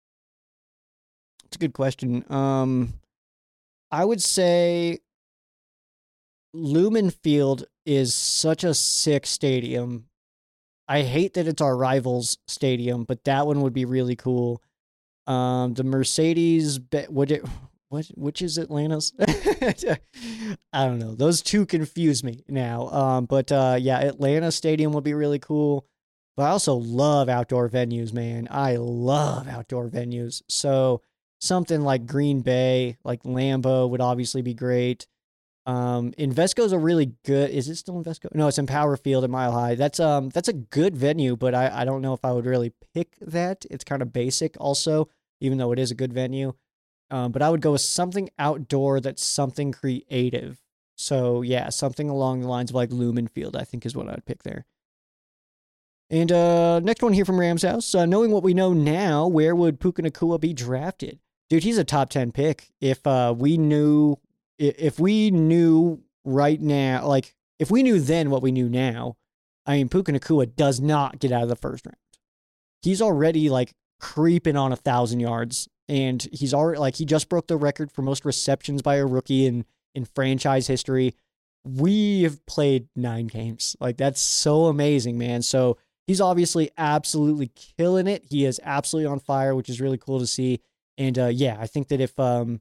It's a good question. Um, I would say Lumen Field is such a sick stadium. I hate that it's our rival's stadium, but that one would be really cool. Um, the Mercedes, would it... What, which is Atlanta's? I don't know. Those two confuse me now. Um, but uh, yeah, Atlanta Stadium would be really cool. But I also love outdoor venues, man. I love outdoor venues. So something like Green Bay, like Lambeau would obviously be great. Um, Invesco's a really good, is it still Invesco? No, it's Empower Field at Mile High. That's um that's a good venue, but I, I don't know if I would really pick that. It's kind of basic also, even though it is a good venue. Um, but I would go with something outdoor that's something creative. So yeah, something along the lines of like Lumen Field, I think is what I'd pick there. And uh, next one here from Rams House. Uh, knowing what we know now, where would Puka Nacua be drafted? Dude, he's a top ten pick. If uh, we knew, if we knew right now, like if we knew then what we knew now, I mean, Puka Nacua does not get out of the first round. He's already like creeping on a thousand yards. And he's already like, he just broke the record for most receptions by a rookie in, in franchise history. We have played nine games. Like, that's so amazing, man. So he's obviously absolutely killing it. He is absolutely on fire, which is really cool to see. And uh, yeah, I think that if, um,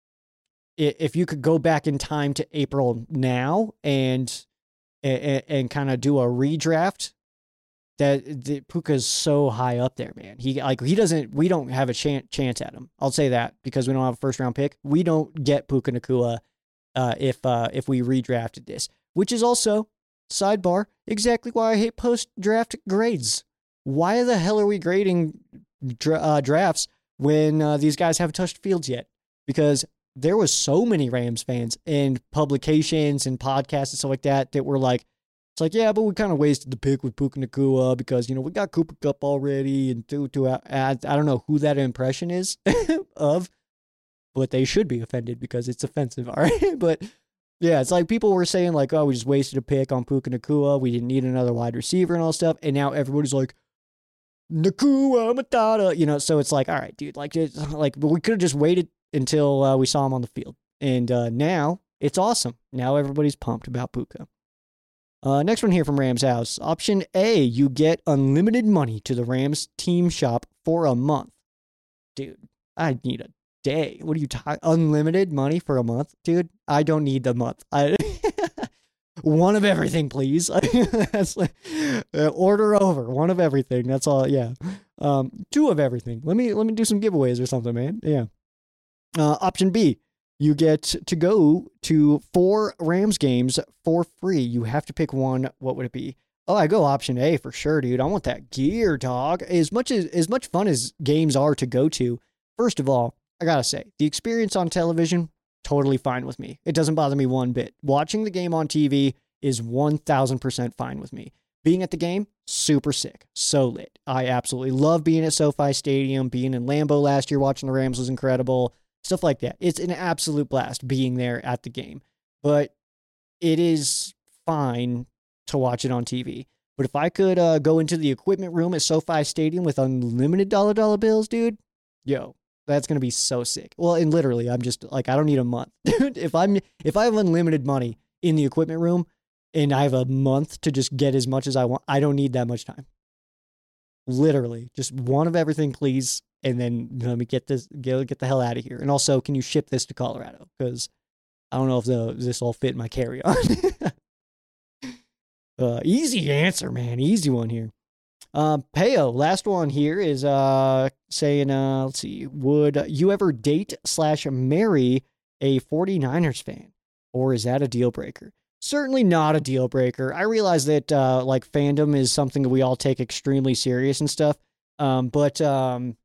if you could go back in time to April now and, and, and kind of do a redraft, that the Puka's so high up there, man. He like he doesn't. We don't have a chance chance at him. I'll say that because we don't have a first round pick. We don't get Puka Nacua uh, if uh, if we redrafted this, which is also sidebar exactly why I hate post draft grades. Why the hell are we grading dra- uh, drafts when uh, these guys haven't touched fields yet? Because there was so many Rams fans and publications and podcasts and stuff like that that were like. It's like, yeah, but we kind of wasted the pick with Puka Nacua because, you know, we got Cooper Kupp already. And to, to, uh, I don't know who that impression is of, but they should be offended because it's offensive. All right. But Yeah, it's like people were saying like, oh, we just wasted a pick on Puka Nacua. We didn't need another wide receiver and all stuff. And now everybody's like, Nacua Matata, you know, so it's like, all right, dude, like, it's, like we could have just waited until uh, we saw him on the field. And uh, now it's awesome. Now everybody's pumped about Puka. Uh, next one here from Rams House. Option A, you get unlimited money to the Rams team shop for a month. Dude, I need a day. What are you talking? Unlimited money for a month? Dude, I don't need the month. I One of everything, please. That's like, uh, order over. One of everything. That's all. Yeah. Um, two of everything. Let me let me do some giveaways or something, man. Yeah. Uh, option B, you get to go to four Rams games for free. You have to pick one. What would it be? Oh, I go option A for sure, dude. I want that gear, dog. As much as as much fun as games are to go to, first of all, I gotta say, the experience on television, totally fine with me. It doesn't bother me one bit. Watching the game on T V is one thousand percent fine with me. Being at the game, super sick. So lit. I absolutely love being at SoFi Stadium. Being in Lambeau last year watching the Rams was incredible. Stuff like that. It's an absolute blast being there at the game. But it is fine to watch it on T V. But if I could uh, go into the equipment room at SoFi Stadium with unlimited dollar dollar bills, dude, yo, that's going to be so sick. Well, and literally, I'm just like, I don't need a month. Dude, if I'm if I have unlimited money in the equipment room and I have a month to just get as much as I want, I don't need that much time. Literally, just one of everything, please. And then let me get this, get, get the hell out of here. And also, can you ship this to Colorado? Because I don't know if the, this will fit in my carry-on. uh, easy answer, man. Easy one here. Uh, Peo, last one here is uh, saying, uh, let's see, would you ever date slash marry a 49ers fan? Or is that a deal breaker? Certainly not a deal breaker. I realize that uh, like fandom is something that we all take extremely serious and stuff. Um, but um,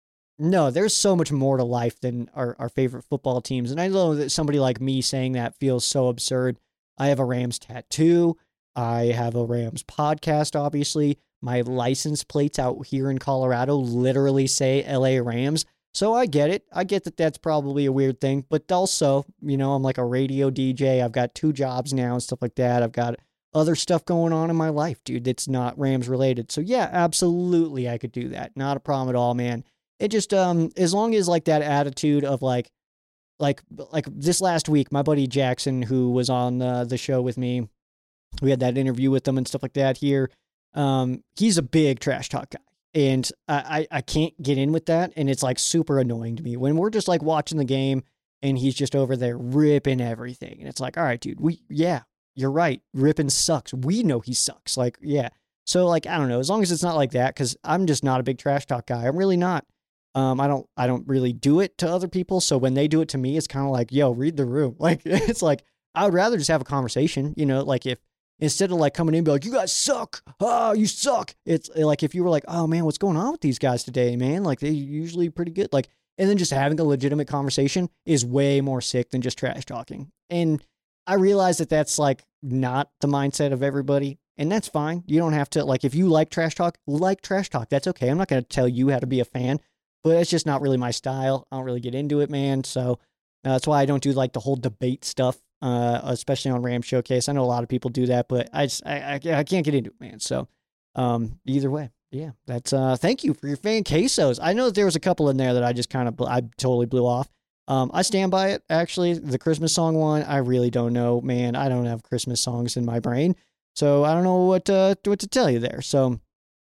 no, there's so much more to life than our, our favorite football teams. And I know that somebody like me saying that feels so absurd. I have a Rams tattoo. I have a Rams podcast, obviously. My license plates out here in Colorado literally say L A Rams. So I get it. I get that that's probably a weird thing. But also, you know, I'm like a radio D J. I've got two jobs now and stuff like that. I've got other stuff going on in my life, dude, that's not Rams related. So yeah, absolutely I could do that. Not a problem at all, man. It just, um, as long as like that attitude of like, like, like this last week, my buddy Jackson, who was on uh, the show with me, we had that interview with him and stuff like that here. Um, he's a big trash talk guy, and I, I, I can't get in with that. And it's like super annoying to me when we're just like watching the game and he's just over there ripping everything. And it's like, all right, dude, we, yeah, you're right. Ripping sucks. We know he sucks. Like, yeah. So like, I don't know, as long as it's not like that, cause I'm just not a big trash talk guy. I'm really not. Um, I don't, I don't really do it to other people. So when they do it to me, it's kind of like, yo, read the room. Like, it's like, I would rather just have a conversation, you know, like if, instead of like coming in and be like, you guys suck. Oh, you suck. It's like, if you were like, oh man, what's going on with these guys today, man? Like they're usually pretty good. Like, and then just having a legitimate conversation is way more sick than just trash talking. And I realize that that's like not the mindset of everybody. And that's fine. You don't have to, like, if you like trash talk, like trash talk. That's okay. I'm not going to tell you how to be a fan, but it's just not really my style. I don't really get into it, man. So uh, that's why I don't do like the whole debate stuff. Uh, especially on Ram Showcase. I know a lot of people do that, but I just, I, I, I can't get into it, man. So, um, either way, yeah, that's, uh, thank you for your fan quesos. I know that there was a couple in there that I just kind of, I totally blew off. Um, I stand by it. Actually, the Christmas song one, I really don't know, man. I don't have Christmas songs in my brain, so I don't know what, uh, what to tell you there. So,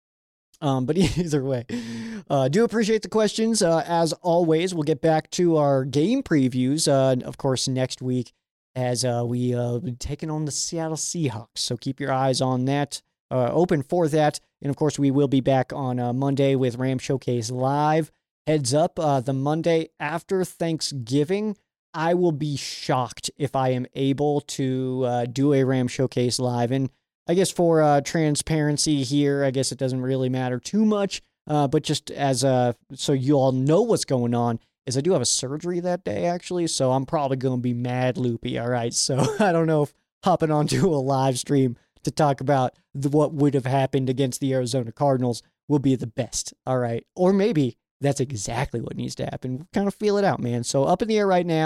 um, but either way, uh, do appreciate the questions. Uh, as always, we'll get back to our game previews, uh, of course, next week, as uh, we uh, been taking on the Seattle Seahawks. So keep your eyes on that, uh, open for that. And, of course, we will be back on uh, Monday with Ram Showcase Live. Heads up, uh, the Monday after Thanksgiving, I will be shocked if I am able to uh, do a Ram Showcase Live. And I guess for uh, transparency here, I guess it doesn't really matter too much. Uh, but just as uh, so you all know what's going on, is I do have a surgery that day, actually, so I'm probably going to be mad loopy, all right? So I don't know if hopping onto a live stream to talk about the, what would have happened against the Arizona Cardinals will be the best, all right? Or maybe that's exactly what needs to happen. Kind of feel it out, man. So up in the air right now.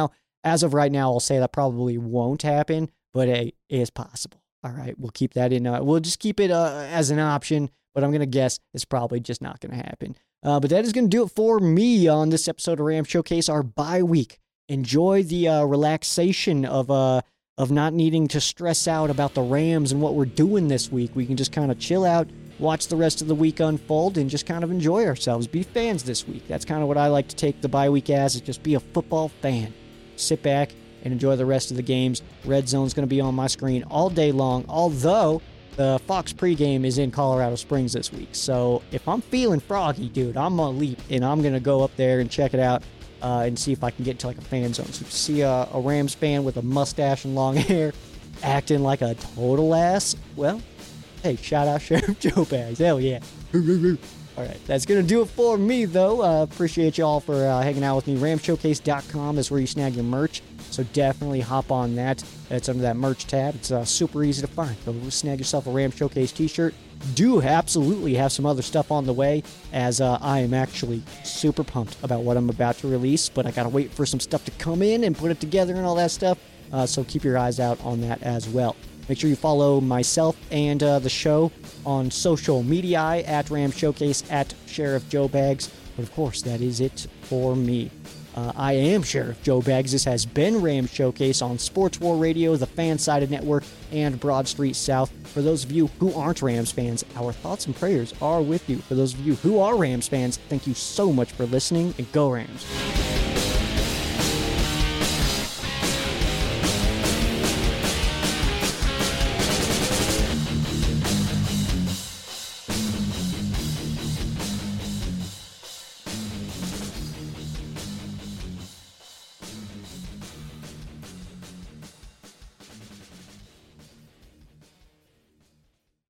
as of right now, I'll say that probably won't happen, but it is possible. All right, we'll keep that in. Uh, we'll just keep it uh, as an option, but I'm going to guess it's probably just not going to happen. Uh, but that is going to do it for me on this episode of Ram Showcase, our bye week. Enjoy the uh, relaxation of uh of not needing to stress out about the Rams and what we're doing this week. We can just kind of chill out, watch the rest of the week unfold, and just kind of enjoy ourselves. Be fans this week. That's kind of what I like to take the bye week as, is just be a football fan. Sit back and enjoy the rest of the games. Red Zone's going to be on my screen all day long, although the Fox pregame is in Colorado Springs this week. So if I'm feeling froggy, dude, I'm going to leap, and I'm going to go up there and check it out uh, and see if I can get to like a fan zone. So if you see a, a Rams fan with a mustache and long hair acting like a total ass, well, hey, shout out Sheriff Joe Bags. Hell yeah. All right, that's going to do it for me, though. Uh, appreciate you all for uh, hanging out with me. ram showcase dot com is where you snag your merch, so definitely hop on that. It's under that merch tab. It's uh, super easy to find. Go snag yourself a Ram Showcase t-shirt. Do absolutely have some other stuff on the way, as uh, I am actually super pumped about what I'm about to release, but I got to wait for some stuff to come in and put it together and all that stuff, uh, so keep your eyes out on that as well. Make sure you follow myself and uh, the show on social media at Ram Showcase, at Sheriff Joe Bags. But of course, that is it for me. Uh, I am Sheriff Joe Bags. This has been Ram Showcase on Sports War Radio, the Fansided Network, and Broad Street South. For those of you who aren't Rams fans, our thoughts and prayers are with you. For those of you who are Rams fans, thank you so much for listening, and go Rams.